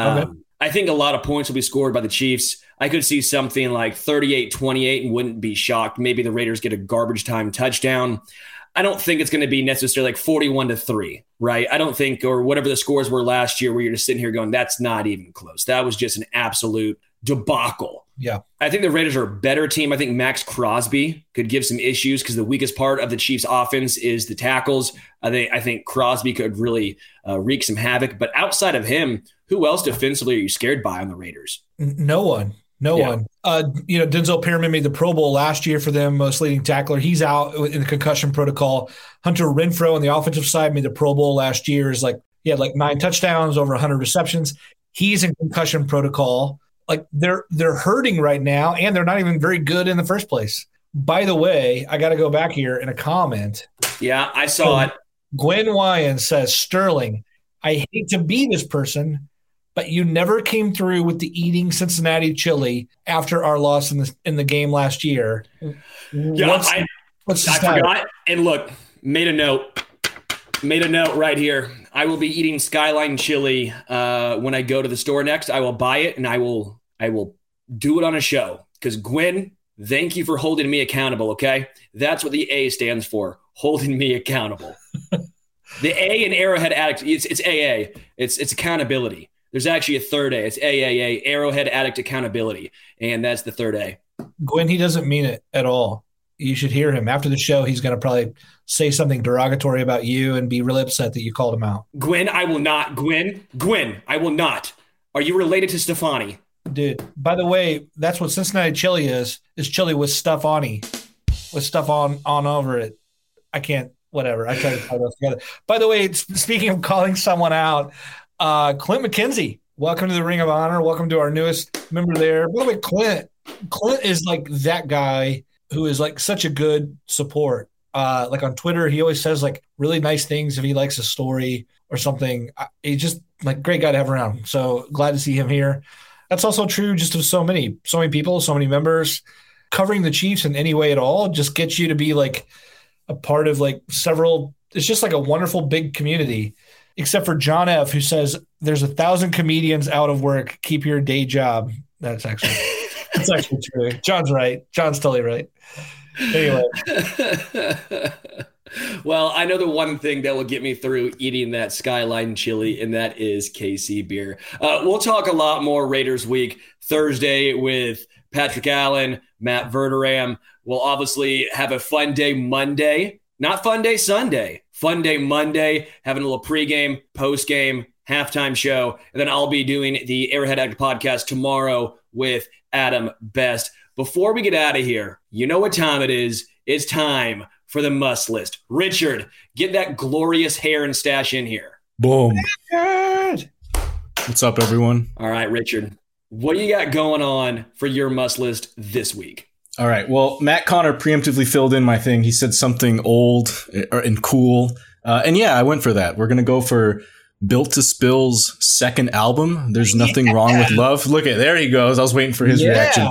I think a lot of points will be scored by the Chiefs. I could see something like 38-28 and wouldn't be shocked. Maybe the Raiders get a garbage time touchdown. I don't think it's going to be necessarily like 41-3, right? I don't think, or whatever the scores were last year, where you're just sitting here going, that's not even close. That was just an absolute debacle. Yeah. I think the Raiders are a better team. I think Max Crosby could give some issues because the weakest part of the Chiefs offense is the tackles. I think Crosby could really wreak some havoc. But outside of him, who else defensively are you scared by on the Raiders? No one. No one. Denzel Perryman made the Pro Bowl last year for them, most leading tackler. He's out in the concussion protocol. Hunter Renfrow on the offensive side made the Pro Bowl last year. He had like 9 touchdowns, over 100 receptions. He's in concussion protocol. Like they're hurting right now, and they're not even very good in the first place. By the way, I got to go back here in a comment. Yeah, I saw it. Gwen Wyan says, Sterling, I hate to be this person, but you never came through with the eating Cincinnati chili after our loss in the game last year. Yeah, what's I forgot. And look, made a note right here. I will be eating Skyline chili when I go to the store next. I will buy it and I will do it on a show. Because Gwen, thank you for holding me accountable. Okay, that's what the A stands for. Holding me accountable. The A in Arrowhead Addict, it's AA. It's accountability. There's actually a third A. It's AAA, Arrowhead Addict Accountability, and that's the third A. Gwen, he doesn't mean it at all. You should hear him. After the show, he's going to probably say something derogatory about you and be really upset that you called him out. Gwen, I will not. Gwen, I will not. Are you related to Stefani? Dude, by the way, that's what Cincinnati chili is chili with stuff on it, with stuff on over it. I can't, whatever. I try to tie those together. By the way, speaking of calling someone out, Clint McKenzie, welcome to the Ring of Honor. Welcome to our newest member there. By the way, Clint is like that guy who is like such a good support. Like on Twitter, he always says like really nice things if he likes a story or something. He's just like great guy to have around. So glad to see him here. That's also true just of so many people, so many members. Covering the Chiefs in any way at all just gets you to be like a part of like several. It's just like a wonderful big community. Except for John F., who says there's 1,000 comedians out of work. Keep your day job. That's actually true. John's right. John's totally right. Anyway. Well, I know the one thing that will get me through eating that Skyline chili, and that is KC beer. We'll talk a lot more Raiders week Thursday with Patrick Allen, Matt Verderam. We'll obviously have a fun day Monday. Not fun day Sunday. Fun day Monday, having a little pregame, postgame, halftime show. And then I'll be doing the Arrowhead Addict podcast tomorrow with Adam Best. Before we get out of here, you know what time it is. It's time for the must list. Richard, get that glorious hair and stash in here. Boom. Richard! What's up, everyone? All right, Richard, what do you got going on for your must list this week? All right. Well, Matt Connor preemptively filled in my thing. He said something old and cool. And yeah, I went for that. We're going to go for Built to Spill's second album, There's Nothing Wrong with Love. Look at, there he goes. I was waiting for his reaction.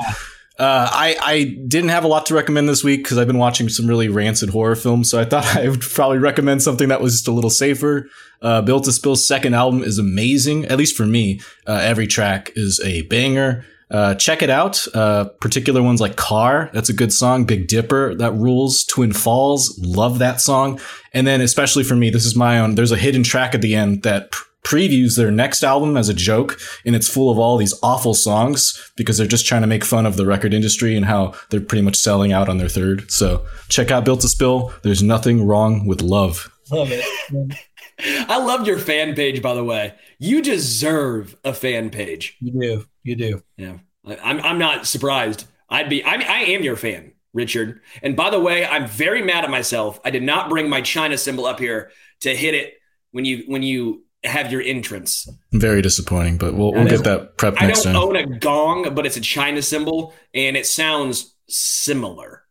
I didn't have a lot to recommend this week because I've been watching some really rancid horror films. So I thought I would probably recommend something that was just a little safer. Built to Spill's second album is amazing, at least for me. Every track is a banger. Check it out. Particular ones like Car, that's a good song. Big Dipper, that rules. Twin Falls, love that song. And then especially for me, this is my own, there's a hidden track at the end that previews their next album as a joke, and it's full of all these awful songs because they're just trying to make fun of the record industry and how they're pretty much selling out on their third. So check out Built to Spill. There's Nothing Wrong with Love. Love it. I love your fan page, by the way. You deserve a fan page. You do. Yeah. I'm not surprised. I am your fan, Richard. And by the way, I'm very mad at myself. I did not bring my China symbol up here to hit it when you have your entrance. Very disappointing, but we'll get that prep next time. I don't own a gong, but it's a China symbol, and it sounds similar.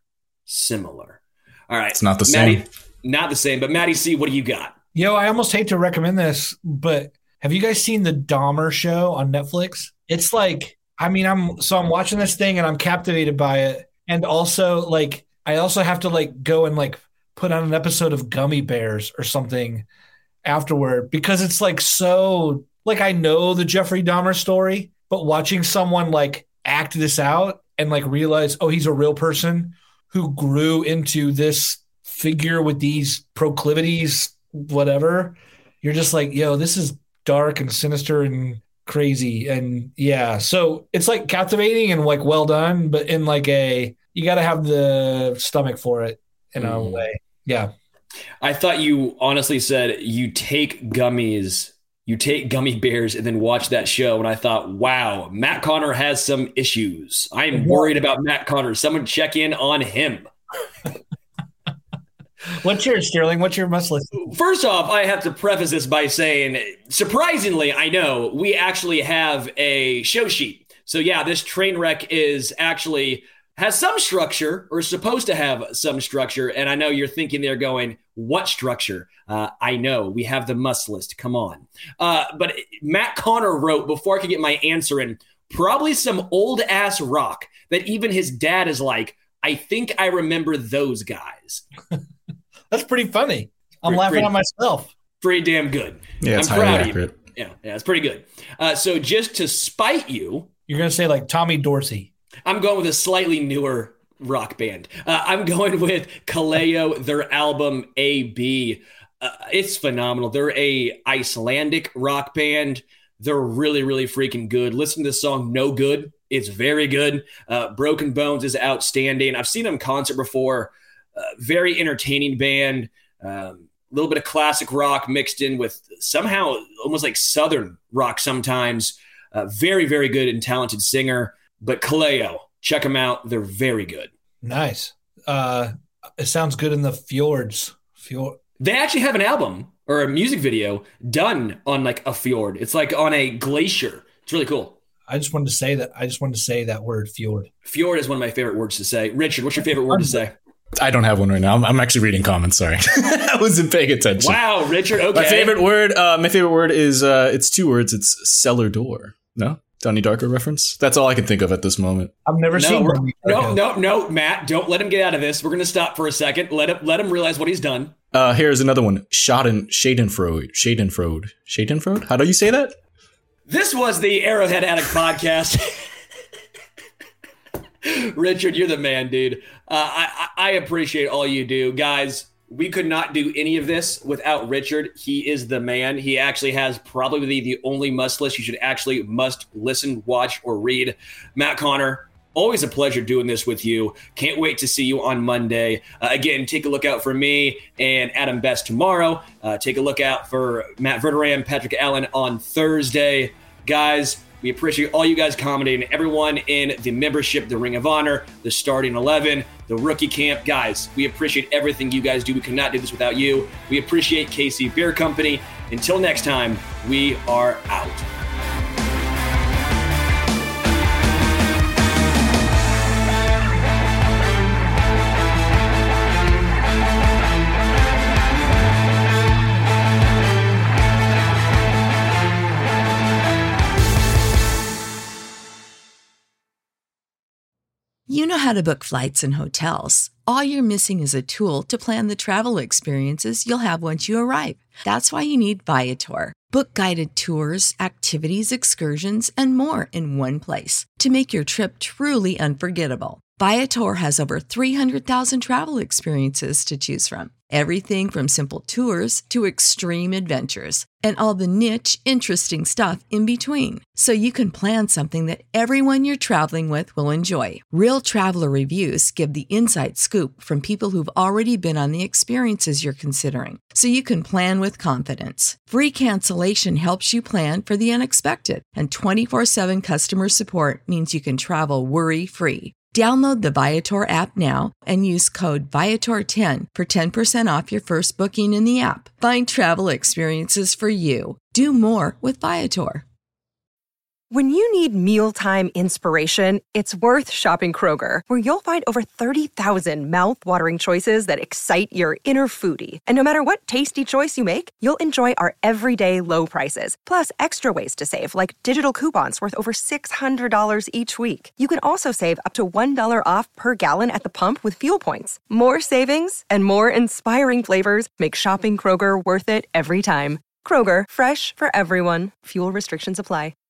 All right. It's not the same. Not the same, but Maddie C, what do you got? Yo, I almost hate to recommend this, but have you guys seen the Dahmer show on Netflix? It's like, I'm watching this thing and I'm captivated by it. And also like, I also have to like go and like put on an episode of Gummy Bears or something afterward because it's like so like I know the Jeffrey Dahmer story, but watching someone like act this out and like realize, oh, he's a real person who grew into this figure with these proclivities, whatever, you're just like, yo, this is dark and sinister and crazy. And yeah, so it's like captivating and like well done, but in like you got to have the stomach for it in a way. Yeah. I thought you honestly said you take gummy bears and then watch that show. And I thought, wow, Matt Connor has some issues. I'm worried about Matt Connor. Someone check in on him. What's yours, Sterling? What's your must list? First off, I have to preface this by saying, surprisingly, I know we actually have a show sheet. So yeah, this train wreck has some structure, or is supposed to have some structure. And I know you're thinking they're going, what structure? I know we have the must list. Come on. But Matt Connor wrote, before I could get my answer in, probably some old ass rock that even his dad is like, I think I remember those guys. That's pretty funny. I'm laughing at myself. Pretty damn good. Yeah, it's highly accurate. Yeah, it's pretty good. So just to spite you, you're going to say like Tommy Dorsey. I'm going with a slightly newer rock band. I'm going with Kaleo, their album AB. It's phenomenal. They're a Icelandic rock band. They're really, really freaking good. Listen to the song No Good. It's very good. Broken Bones is outstanding. I've seen them in concert before. Very entertaining band. A little bit of classic rock mixed in with somehow almost like Southern rock sometimes. Very, very good and talented singer. But Kaleo, check them out. They're very good. Nice. It sounds good in the fjords. They actually have an album or a music video done on like a fjord. It's like on a glacier. It's really cool. I just wanted to say that word, fjord. Fjord is one of my favorite words to say. Richard, what's your favorite word to say? I don't have one right now. I'm actually reading comments. Sorry. I wasn't paying attention. Wow, Richard. Okay. My favorite word is it's 2 words. It's cellar door. No? Donnie Darko reference? That's all I can think of at this moment. I've never seen Donnie Darko. No, Matt, don't let him get out of this. We're going to stop for a second. Let him realize what he's done. Here's another one. Schadenfreude. How do you say that? This was the Arrowhead Addict podcast. Richard, you're the man, dude. I appreciate all you do. Guys, we could not do any of this without Richard. He is the man. He actually has probably the only must list you should must listen, watch, or read. Matt Connor, always a pleasure doing this with you. Can't wait to see you on Monday. Again, take a look out for me and Adam Best tomorrow. Take a look out for Matt Verderam, Patrick Allen on Thursday. Guys, we appreciate all you guys commenting, everyone in the membership, the Ring of Honor, the Starting 11, the Rookie Camp. Guys, we appreciate everything you guys do. We could not do this without you. We appreciate KC Beer Company. Until next time, we are out. You know how to book flights and hotels. All you're missing is a tool to plan the travel experiences you'll have once you arrive. That's why you need Viator. Book guided tours, activities, excursions, and more in one place to make your trip truly unforgettable. Viator has over 300,000 travel experiences to choose from. Everything from simple tours to extreme adventures and all the niche, interesting stuff in between. So you can plan something that everyone you're traveling with will enjoy. Real traveler reviews give the inside scoop from people who've already been on the experiences you're considering. So you can plan with confidence. Free cancellation helps you plan for the unexpected. And 24/7 customer support means you can travel worry-free. Download the Viator app now and use code Viator10 for 10% off your first booking in the app. Find travel experiences for you. Do more with Viator. When you need mealtime inspiration, it's worth shopping Kroger, where you'll find over 30,000 mouth-watering choices that excite your inner foodie. And no matter what tasty choice you make, you'll enjoy our everyday low prices, plus extra ways to save, like digital coupons worth over $600 each week. You can also save up to $1 off per gallon at the pump with fuel points. More savings and more inspiring flavors make shopping Kroger worth it every time. Kroger, fresh for everyone. Fuel restrictions apply.